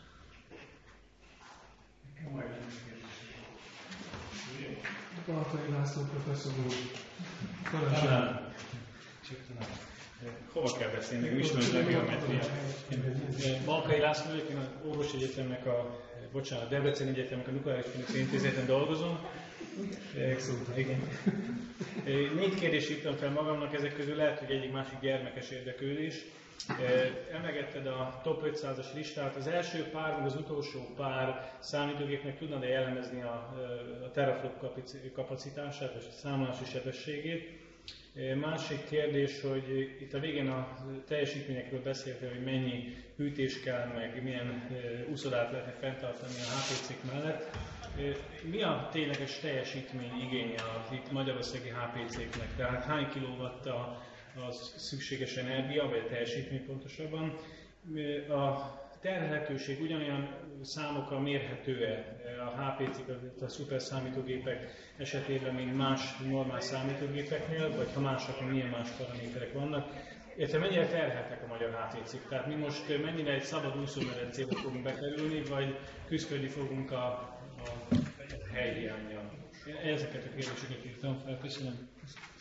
Balkai László professzor úr. Parancsoljatok! Hova kell beszélni, meg ismerem a geometriát. Balkai László, én az Orvosi Egyetemnek Debreceni Egyetemnek a Nukleáris Fizika Intézetben dolgozom. Igen. 4 kérdést írtam fel magamnak, ezek közül lehet, hogy egyik-másik gyermekes érdeklődés. Emlegetted a top 500-as listát. Az első pár, meg az utolsó pár számítógépnek tudnád jellemezni a teraflop kapacitását, és a számolási sebességét. Másik kérdés, hogy itt a végén a teljesítményekről beszéltél, hogy mennyi hűtés kell, meg milyen úszodát lehetne fenntartani a HPC-k mellett. Mi a tényleges teljesítmény igénye az itt magyarországi HPC-knek? Tehát hány kilowatt a szükséges energia, vagy a teljesítmény pontosabban? A terhelhetőség ugyanolyan számokkal mérhető-e a HPC-k, a szuperszámítógépek esetében, mint más normál számítógépeknél, vagy ha mások, milyen más paraméterek vannak? Illetve mennyire terheltek a magyar HPC-k? Tehát mi most mennyire egy szabad úszómedencébe fogunk bekerülni, vagy küzdködni fogunk a helyhiánnyal? Ezeket a kérdéseket írtam fel. Köszönöm.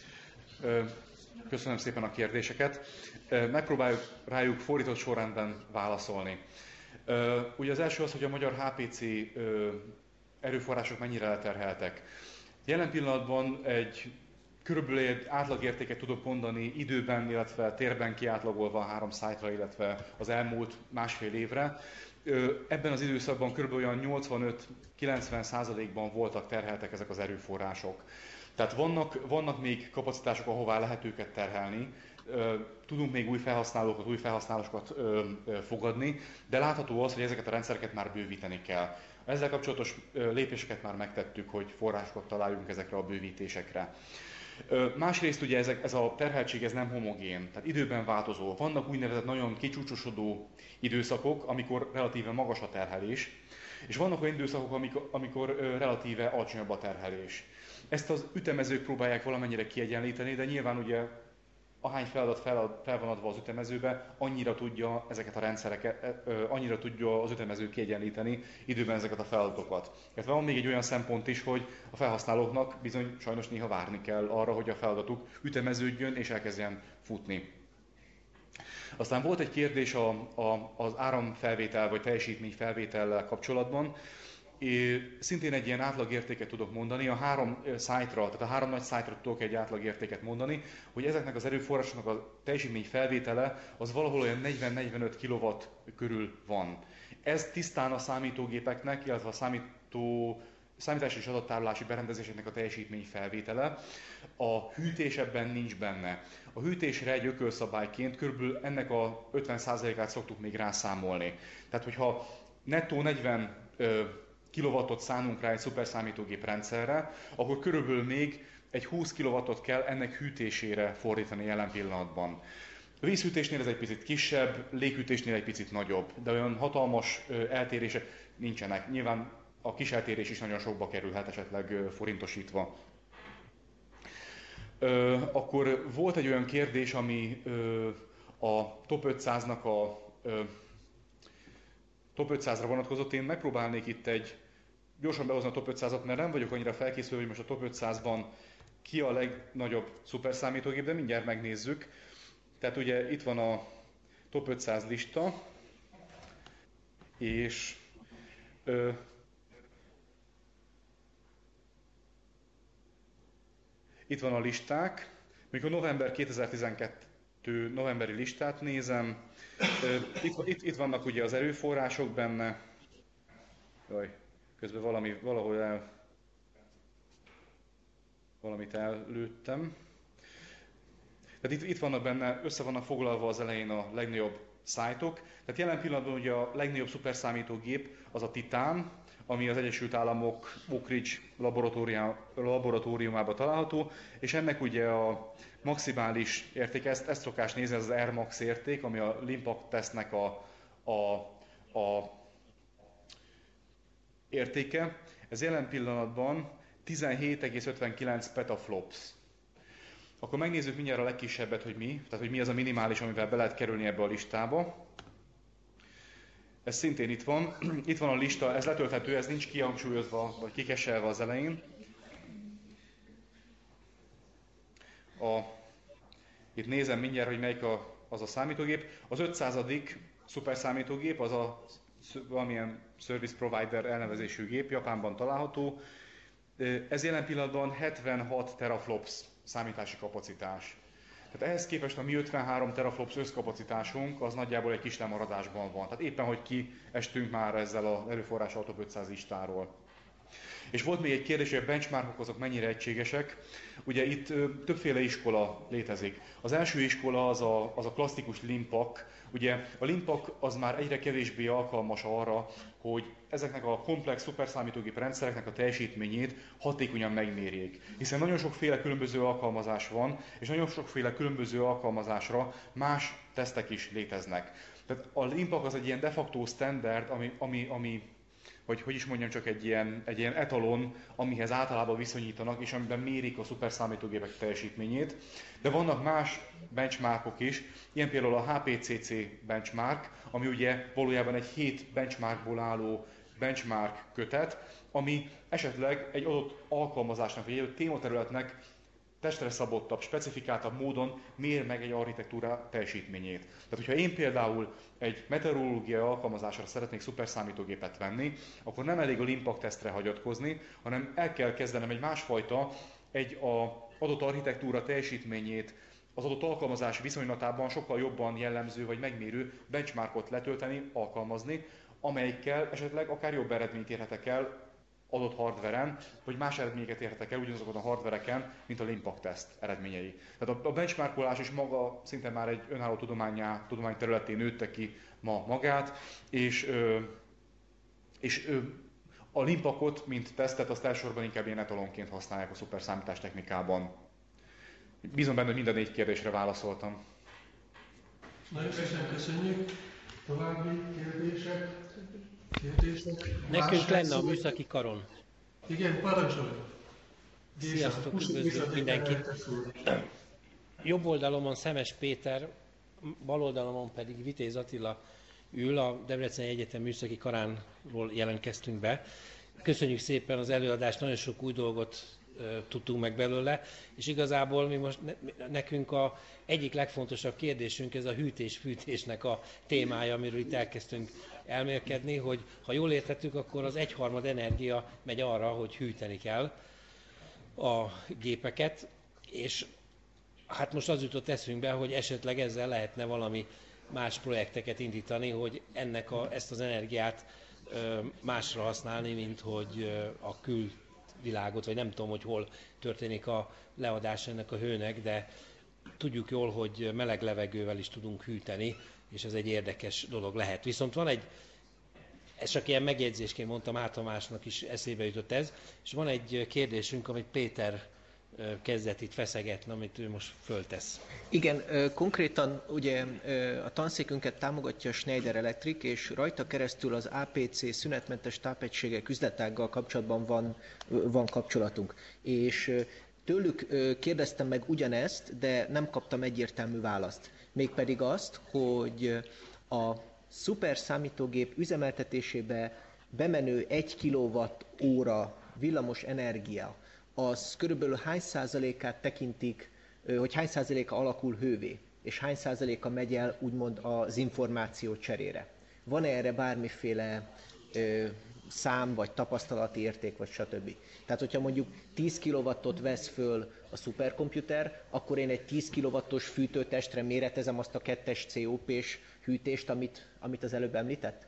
Köszönöm szépen a kérdéseket. Megpróbáljuk rájuk fordított sorrendben válaszolni. Ugye az első az, hogy a magyar HPC erőforrások mennyire leterheltek. Jelen pillanatban körülbelül egy átlagértéket tudok mondani időben, illetve térben kiátlagolva a 3 szájtra, illetve az elmúlt másfél évre. Ebben az időszakban körülbelül olyan 85-90%-ban voltak terheltek ezek az erőforrások. Tehát vannak még kapacitások, ahová lehet őket terhelni, tudunk még új felhasználókat fogadni, de látható az, hogy ezeket a rendszereket már bővíteni kell. Ezzel kapcsolatos lépéseket már megtettük, hogy forrásokat találjunk ezekre a bővítésekre. Másrészt ugye ez a terheltség ez nem homogén, tehát időben változó. Vannak úgynevezett nagyon kicsúcsosodó időszakok, amikor relatíve magas a terhelés, és vannak olyan időszakok, amikor relatíve alacsonyabb a terhelés. Ezt az ütemezők próbálják valamennyire kiegyenlíteni, de nyilván ugye ahány feladat fel van adva az ütemezőbe, annyira tudja ezeket a rendszereket, annyira tudja az ütemező kiegyenlíteni időben ezeket a feladatokat. Tehát van még egy olyan szempont is, hogy a felhasználóknak bizony sajnos néha várni kell arra, hogy a feladatuk ütemeződjön és elkezdjen futni. Aztán volt egy kérdés az áramfelvétel vagy teljesítményfelvétellel kapcsolatban. Szintén egy ilyen átlagértéket tudok mondani, a 3 szájtra, tehát a 3 nagy szájtra tudok egy átlagértéket mondani, hogy ezeknek az erőforrásoknak a teljesítmény felvétele az valahol olyan 40-45 kW körül van. Ez tisztán a számítógépeknek, illetve a számítási és adattárolási berendezéseknek a teljesítmény felvétele. A hűtés ebben nincs benne. A hűtésre egy ökölszabályként körülbelül ennek a 50%-át szoktuk még rászámolni. Tehát, hogyha nettó 40 kilowattot szánunk rá egy szuperszámítógép rendszerre, akkor körülbelül még egy 20 kilowattot kell ennek hűtésére fordítani jelen pillanatban. A vízhűtésnél ez egy picit kisebb, léghűtésnél egy picit nagyobb, de olyan hatalmas eltérések nincsenek. Nyilván a kis eltérés is nagyon sokba kerülhet, esetleg forintosítva. Akkor volt egy olyan kérdés, ami a top 500-nak top 500-ra vonatkozott. Én megpróbálnék itt egy gyorsan behozom a top 500-at, mert nem vagyok annyira felkészülve, hogy most a top 500-ban ki a legnagyobb szuperszámítógép, de mindjárt megnézzük. Tehát ugye itt van a top 500 lista, és itt van a listák. Mikor november 2012 novemberi listát nézem, itt vannak ugye az erőforrások benne. Jaj, közben valamit ellőttem. Tehát itt vannak benne, össze vannak foglalva az elején a legnagyobb szájtok. Tehát jelen pillanatban ugye a legnagyobb szuperszámítógép az a Titan, ami az Egyesült Államok Oak Ridge laboratóriumában található, és ennek ugye a maximális értéke, ezt szokás nézni, ez az Air Max érték, ami a Limpact tesztnek a értéke. Ez jelen pillanatban 17,59 petaflops. Akkor megnézzük mindjárt a legkisebbet, hogy mi, tehát hogy mi az a minimális, amivel be lehet kerülni ebbe a listába. Ez szintén itt van. Itt van a lista, ez letölthető, ez nincs kihangsúlyozva, vagy kikeselve az elején. Itt nézem mindjárt, hogy melyik az a számítógép. Az 500. szuperszámítógép, az a valamilyen service provider elnevezésű gép, Japánban található. Ez jelen pillanatban 76 teraflops számítási kapacitás. Tehát ehhez képest a mi 53 teraflops összkapacitásunk az nagyjából egy kis lemaradásban van. Tehát éppen, hogy kiestünk már ezzel az erőforrással a top 500 listáról. És volt még egy kérdés, hogy a benchmarkok azok mennyire egységesek. Ugye itt többféle iskola létezik. Az első iskola az a klasszikus Limpact. Ugye a Limpact az már egyre kevésbé alkalmas arra, hogy ezeknek a komplex szuperszámítógép rendszereknek a teljesítményét hatékonyan megmérjék. Hiszen nagyon sokféle különböző alkalmazás van, és nagyon sokféle különböző alkalmazásra más tesztek is léteznek. Tehát a Limpact az egy ilyen de facto standard, ami vagy hogy is mondjam, csak egy ilyen etalon, amihez általában viszonyítanak, és amiben mérik a szuperszámítógépek teljesítményét. De vannak más benchmarkok is, ilyen például a HPCC benchmark, ami ugye valójában egy 7 benchmarkból álló benchmark kötet, ami esetleg egy adott alkalmazásnak, vagy egy adott tématerületnek testre szabottabb, specifikáltabb módon mér meg egy architektúra teljesítményét. Tehát, hogyha én például egy meteorológiai alkalmazásra szeretnék szuperszámítógépet venni, akkor nem elég a Limpact tesztre hagyatkozni, hanem el kell kezdenem egy másfajta, egy adott architektúra teljesítményét az adott alkalmazás viszonylatában sokkal jobban jellemző vagy megmérő benchmarkot letölteni, alkalmazni, amelyikkel esetleg akár jobb eredményt érhetek el adott hardveren, vagy más eredményeket érhetek el ugyanazokon a hardvereken, mint a Limpact teszt eredményei. Tehát a benchmarkolás is maga szinte már egy önálló tudományterületén nőtte ki ma magát, és a Limpactot, mint tesztet, azt elsősorban inkább ilyen etalonként használják a szuperszámítás technikában. Bízom benne, hogy minden 4 kérdésre válaszoltam. Nagyon szépen köszönjük. További kérdések? Nekünk lenne a műszaki karon. Igen, parancsolj! Sziasztok, üdvözlök mindenkit! Jobb oldalomon Szemes Péter, bal oldalomon pedig Vitéz Attila ül, a Debreceni Egyetem műszaki karánról jelentkeztünk be. Köszönjük szépen az előadást, nagyon sok új dolgot tudtunk meg belőle, és igazából nekünk egyik legfontosabb kérdésünk ez a hűtés-fűtésnek a témája, amiről itt elkezdtünk elmélkedni, hogy ha jól értettük, akkor az 1/3 energia megy arra, hogy hűteni kell a gépeket, és hát most az jutott eszünkbe, hogy esetleg ezzel lehetne valami más projekteket indítani, hogy ezt az energiát másra használni, mint hogy a külvilágot, vagy nem tudom, hogy hol történik a leadás ennek a hőnek, de tudjuk jól, hogy meleg levegővel is tudunk hűteni, és ez egy érdekes dolog lehet. Viszont van ez csak ilyen megjegyzésként mondtam, Tamásnak is eszébe jutott ez, és van egy kérdésünk, amit Péter kezdett itt feszegetni, amit ő most föltesz. Igen, konkrétan ugye a tanszékünket támogatja a Schneider Electric, és rajta keresztül az APC szünetmentes tápegységek üzletággal kapcsolatban van kapcsolatunk. És tőlük kérdeztem meg ugyanezt, de nem kaptam egyértelmű választ. Mégpedig azt, hogy a szuper számítógép üzemeltetésébe bemenő 1 kWh villamos energia, az körülbelül hány százalékát tekintik, hogy hány százaléka alakul hővé, és hány százaléka megy el úgymond az információ cserére. Van-e erre bármiféle szám, vagy tapasztalati érték, vagy stb. Tehát, hogyha mondjuk 10 kW-ot vesz föl a szuperkomputer, akkor én egy 10 kW-os fűtőtestre méretezem azt a 2-es COP-s hűtést, amit az előbb említett?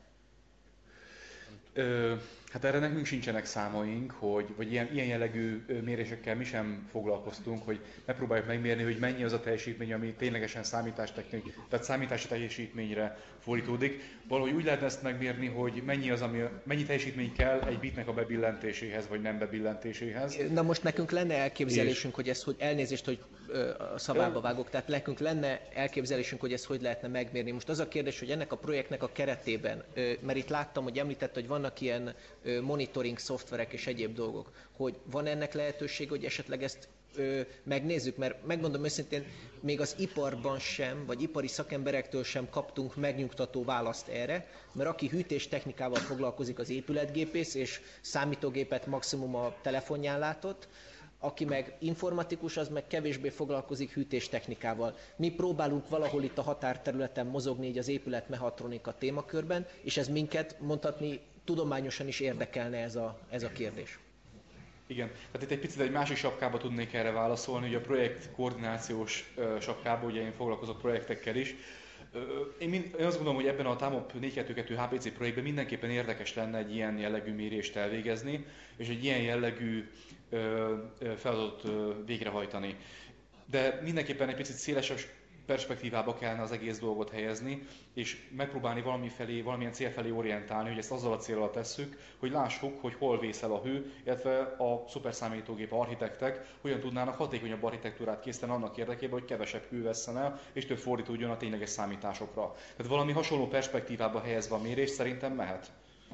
Hát erre nekünk sincsenek számaink, vagy ilyen jellegű mérésekkel mi sem foglalkoztunk, hogy megpróbáljuk megmérni, hogy mennyi az a teljesítmény, ami ténylegesen számítási teljesítményre fordítódik. Valahogy úgy lehetne ezt megmérni, hogy mennyi teljesítmény kell egy bitnek a bebillentéséhez, vagy nem bebillentéséhez. Na most nekünk lenne elképzelésünk, hogy ez, hogy elnézést, hogy a szabába vágok, tehát nekünk lenne elképzelésünk, hogy ezt hogy lehetne megmérni. Most az a kérdés, hogy ennek a projektnek a keretében, mert itt láttam, hogy említett, hogy vannak ilyen monitoring szoftverek és egyéb dolgok, hogy van ennek lehetőség, hogy esetleg ezt megnézzük, mert megmondom őszintén, még az iparban sem, vagy ipari szakemberektől sem kaptunk megnyugtató választ erre, mert aki hűtéstechnikával foglalkozik, az épületgépész, és számítógépet maximum a telefonján látott, aki meg informatikus, az meg kevésbé foglalkozik hűtéstechnikával. Mi próbálunk valahol itt a határterületen mozogni így az épületmechatronika témakörben, és ez minket mondhatni tudományosan is érdekelne ez a kérdés. Igen, tehát itt egy picit egy másik sapkába tudnék erre válaszolni, ugye a projekt koordinációs sapkába, ugye én foglalkozok projektekkel is. Én azt gondolom, hogy ebben a TAMOP 422 HPC projektben mindenképpen érdekes lenne egy ilyen jellegű mérést elvégezni, és egy ilyen jellegű feladatot végrehajtani. De mindenképpen egy picit szélesebb perspektívába kellene az egész dolgot helyezni, és megpróbálni valamilyen cél felé orientálni, hogy ezt azzal a céllal tesszük, hogy lássuk, hogy hol vészel a hő, illetve a szuperszámítógép architektek hogyan tudnának hatékonyabb architektúrát készíteni annak érdekében, hogy kevesebb hő vesszen el, és több fordítódjon a tényleges számításokra. Tehát valami hasonló perspektívába helyezve a mérés szerintem mehet.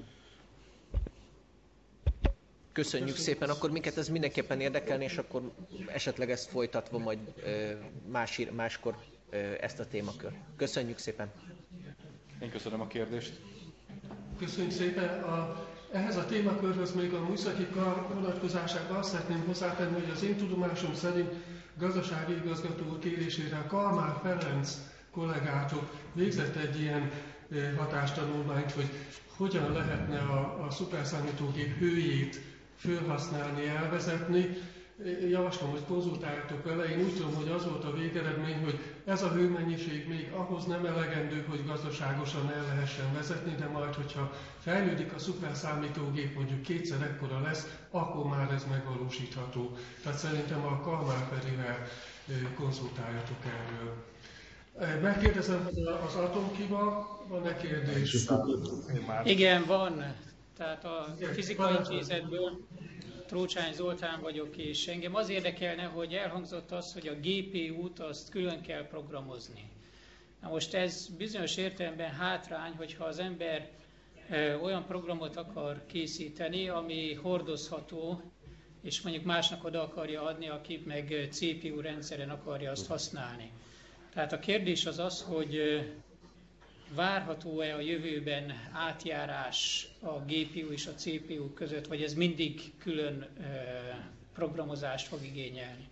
Köszönjük szépen, akkor minket ez mindenképpen érdekelni, és akkor esetleg ezt folytatva majd máskor ezt a témakör. Köszönjük szépen! Én köszönöm a kérdést. Köszönjük szépen! Ehhez a témakörhöz még a műszaki kar vonatkozásában azt szeretném hozzátenni, hogy az én tudomásom szerint gazdasági igazgató kérésére a Kalmár Ferenc kollégától végzett egy ilyen hatástanulmányt, hogy hogyan lehetne a szuperszámítógép hőjét felhasználni, elvezetni. Javaslom, hogy konzultáljatok vele. Én úgy tudom, hogy az volt a végeredmény, hogy ez a hőmennyiség még ahhoz nem elegendő, hogy gazdaságosan el lehessen vezetni, de majd, hogyha fejlődik a szuperszámítógép, mondjuk kétszer ekkora lesz, akkor már ez megvalósítható. Tehát szerintem a Kalmár Ferivel konzultáljatok erről. Megkérdezem, hogy az Atomkiba van-e kérdés? Igen, van. Tehát a Fizikai Intézetből Trócsány Zoltán vagyok, és engem az érdekelne, hogy elhangzott az, hogy a GPU-t azt külön kell programozni. Na most ez bizonyos értelemben hátrány, hogyha az ember olyan programot akar készíteni, ami hordozható, és mondjuk másnak oda akarja adni, aki meg CPU rendszeren akarja azt használni. Tehát a kérdés az az, hogy várható-e a jövőben átjárás a GPU és a CPU között, vagy ez mindig külön programozást fog igényelni?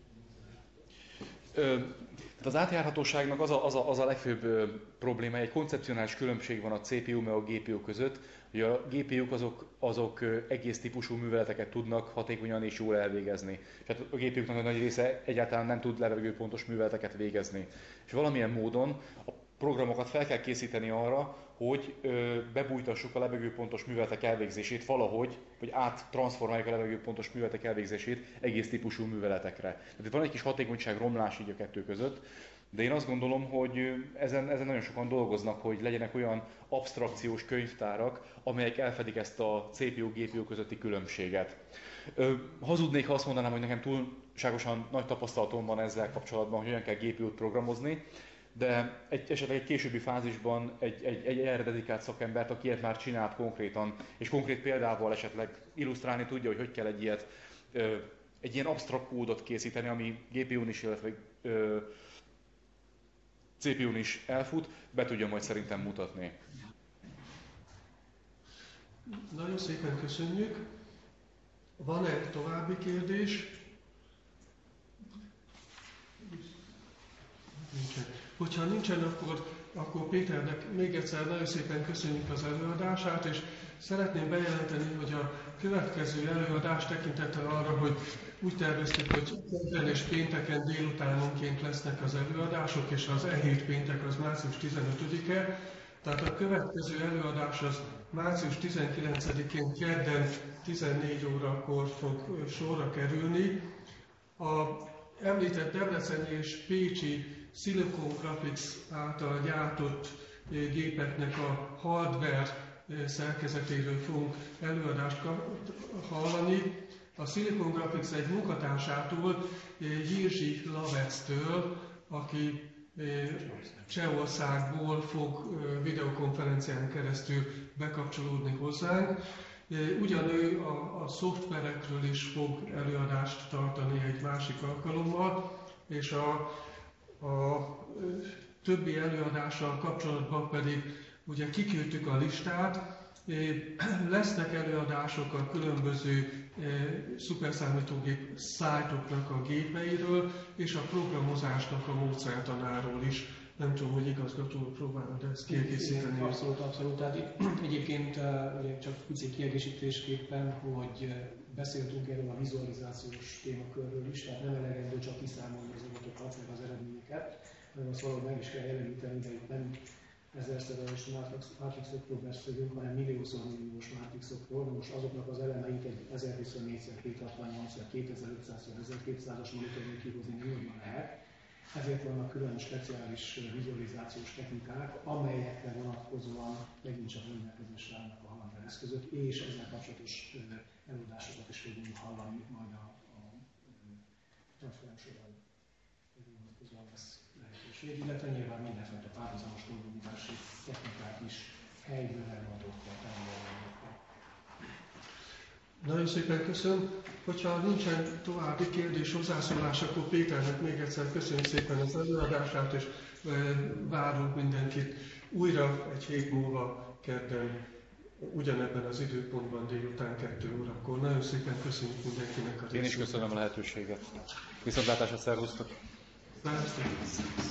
Az átjárhatóságnak az a legfőbb probléma, egy koncepcionális különbség van a CPU meg a GPU között, hogy a GPU-k azok egész típusú műveleteket tudnak hatékonyan és jól elvégezni. És hát a GPU-knak a nagy része egyáltalán nem tud levegőpontos műveleteket végezni. És valamilyen módon a programokat fel kell készíteni arra, hogy bebújtassuk a levegőpontos műveletek elvégzését valahogy, vagy áttranszformáljuk a levegőpontos műveletek elvégzését egész típusú műveletekre. Tehát van egy kis hatékonyság romlás így a kettő között, de én azt gondolom, hogy ezen nagyon sokan dolgoznak, hogy legyenek olyan absztrakciós könyvtárak, amelyek elfedik ezt a CPU-GPU közötti különbséget. Hazudnék, ha azt mondanám, hogy nekem túlságosan nagy tapasztalatom van ezzel kapcsolatban, hogy hogyan kell GPU-t programozni, de esetleg egy későbbi fázisban egy erre dedikált szakembert, aki ilyet már csinált konkrétan, és konkrét példával esetleg illusztrálni tudja, hogy kell egy ilyen absztrakt kódot készíteni, ami GPU-n is, illetve CPU-n is elfut, be tudja majd szerintem mutatni. Nagyon szépen köszönjük. Van-e további kérdés? Nincsen. Hogyha nincsen, akkor Péternek még egyszer nagyon szépen köszönjük az előadását, és szeretném bejelenteni, hogy a következő előadás tekintettel arra, hogy úgy terveztük, hogy kedden és pénteken délutánonként lesznek az előadások, és az E7 péntek az március 15-e, tehát a következő előadás az március 19-én kedden 14 órakor fog sorra kerülni. A említett debreceni és pécsi Silicon Graphics által gyártott gépeknek a hardware szerkezetéről fogunk előadást hallani. A Silicon Graphics egy munkatársától, Jirzsi Lavectől, aki Csehországból fog videokonferencián keresztül bekapcsolódni hozzánk. Ugyanő a szoftverekről is fog előadást tartani egy másik alkalommal, és a többi előadással kapcsolatban pedig ugye kiküldtük a listát, lesznek előadások a különböző szuperszámítógép szájtoknak a gépeiről, és a programozásnak a módszertanáról is. Nem tudom, hogy igazgató próbálod ezt kiegészíteni. Abszolút. Tehát egyébként csak pici kiegészítésképpen, hogy beszéltünk erről a vizualizációs témakörről is, tehát nem elegendő csak kiszámolni az adatokat, meg az eredményeket, hanem azt valahogy meg is kell jeleníteni, de itt nem ezerszeres mátrixokról beszélünk, hanem milliós mátrixokról. Most azoknak az elemeit egy 1024x268x2500x1200-as monitoron kihozni nyilván lehet. Ezért vannak külön speciális vizualizációs technikák, amelyekre vonatkozóan megint csak rendelkezésre állnak a hardware eszközök, és ezzel kapcsolatos előadásokat is fogunk hallani majd a tanfolyam során. Vonatkozóan lesz lehetőség, illetve nyilván mindenfajta párhuzamos programozási technikák is helyből előadókkal, tanulmányokkal. Nagyon szépen köszönöm. Hogyha nincsen további kérdés, hozzászólás, akkor Péternek még egyszer köszönjük szépen az előadását, és várunk mindenkit újra egy hét múlva kedden, ugyanebben az időpontban délután 2 órakor. Nagyon szépen köszönjük mindenkinek a részt. Én is köszönöm a lehetőséget. Viszontlátásra, szervusztok!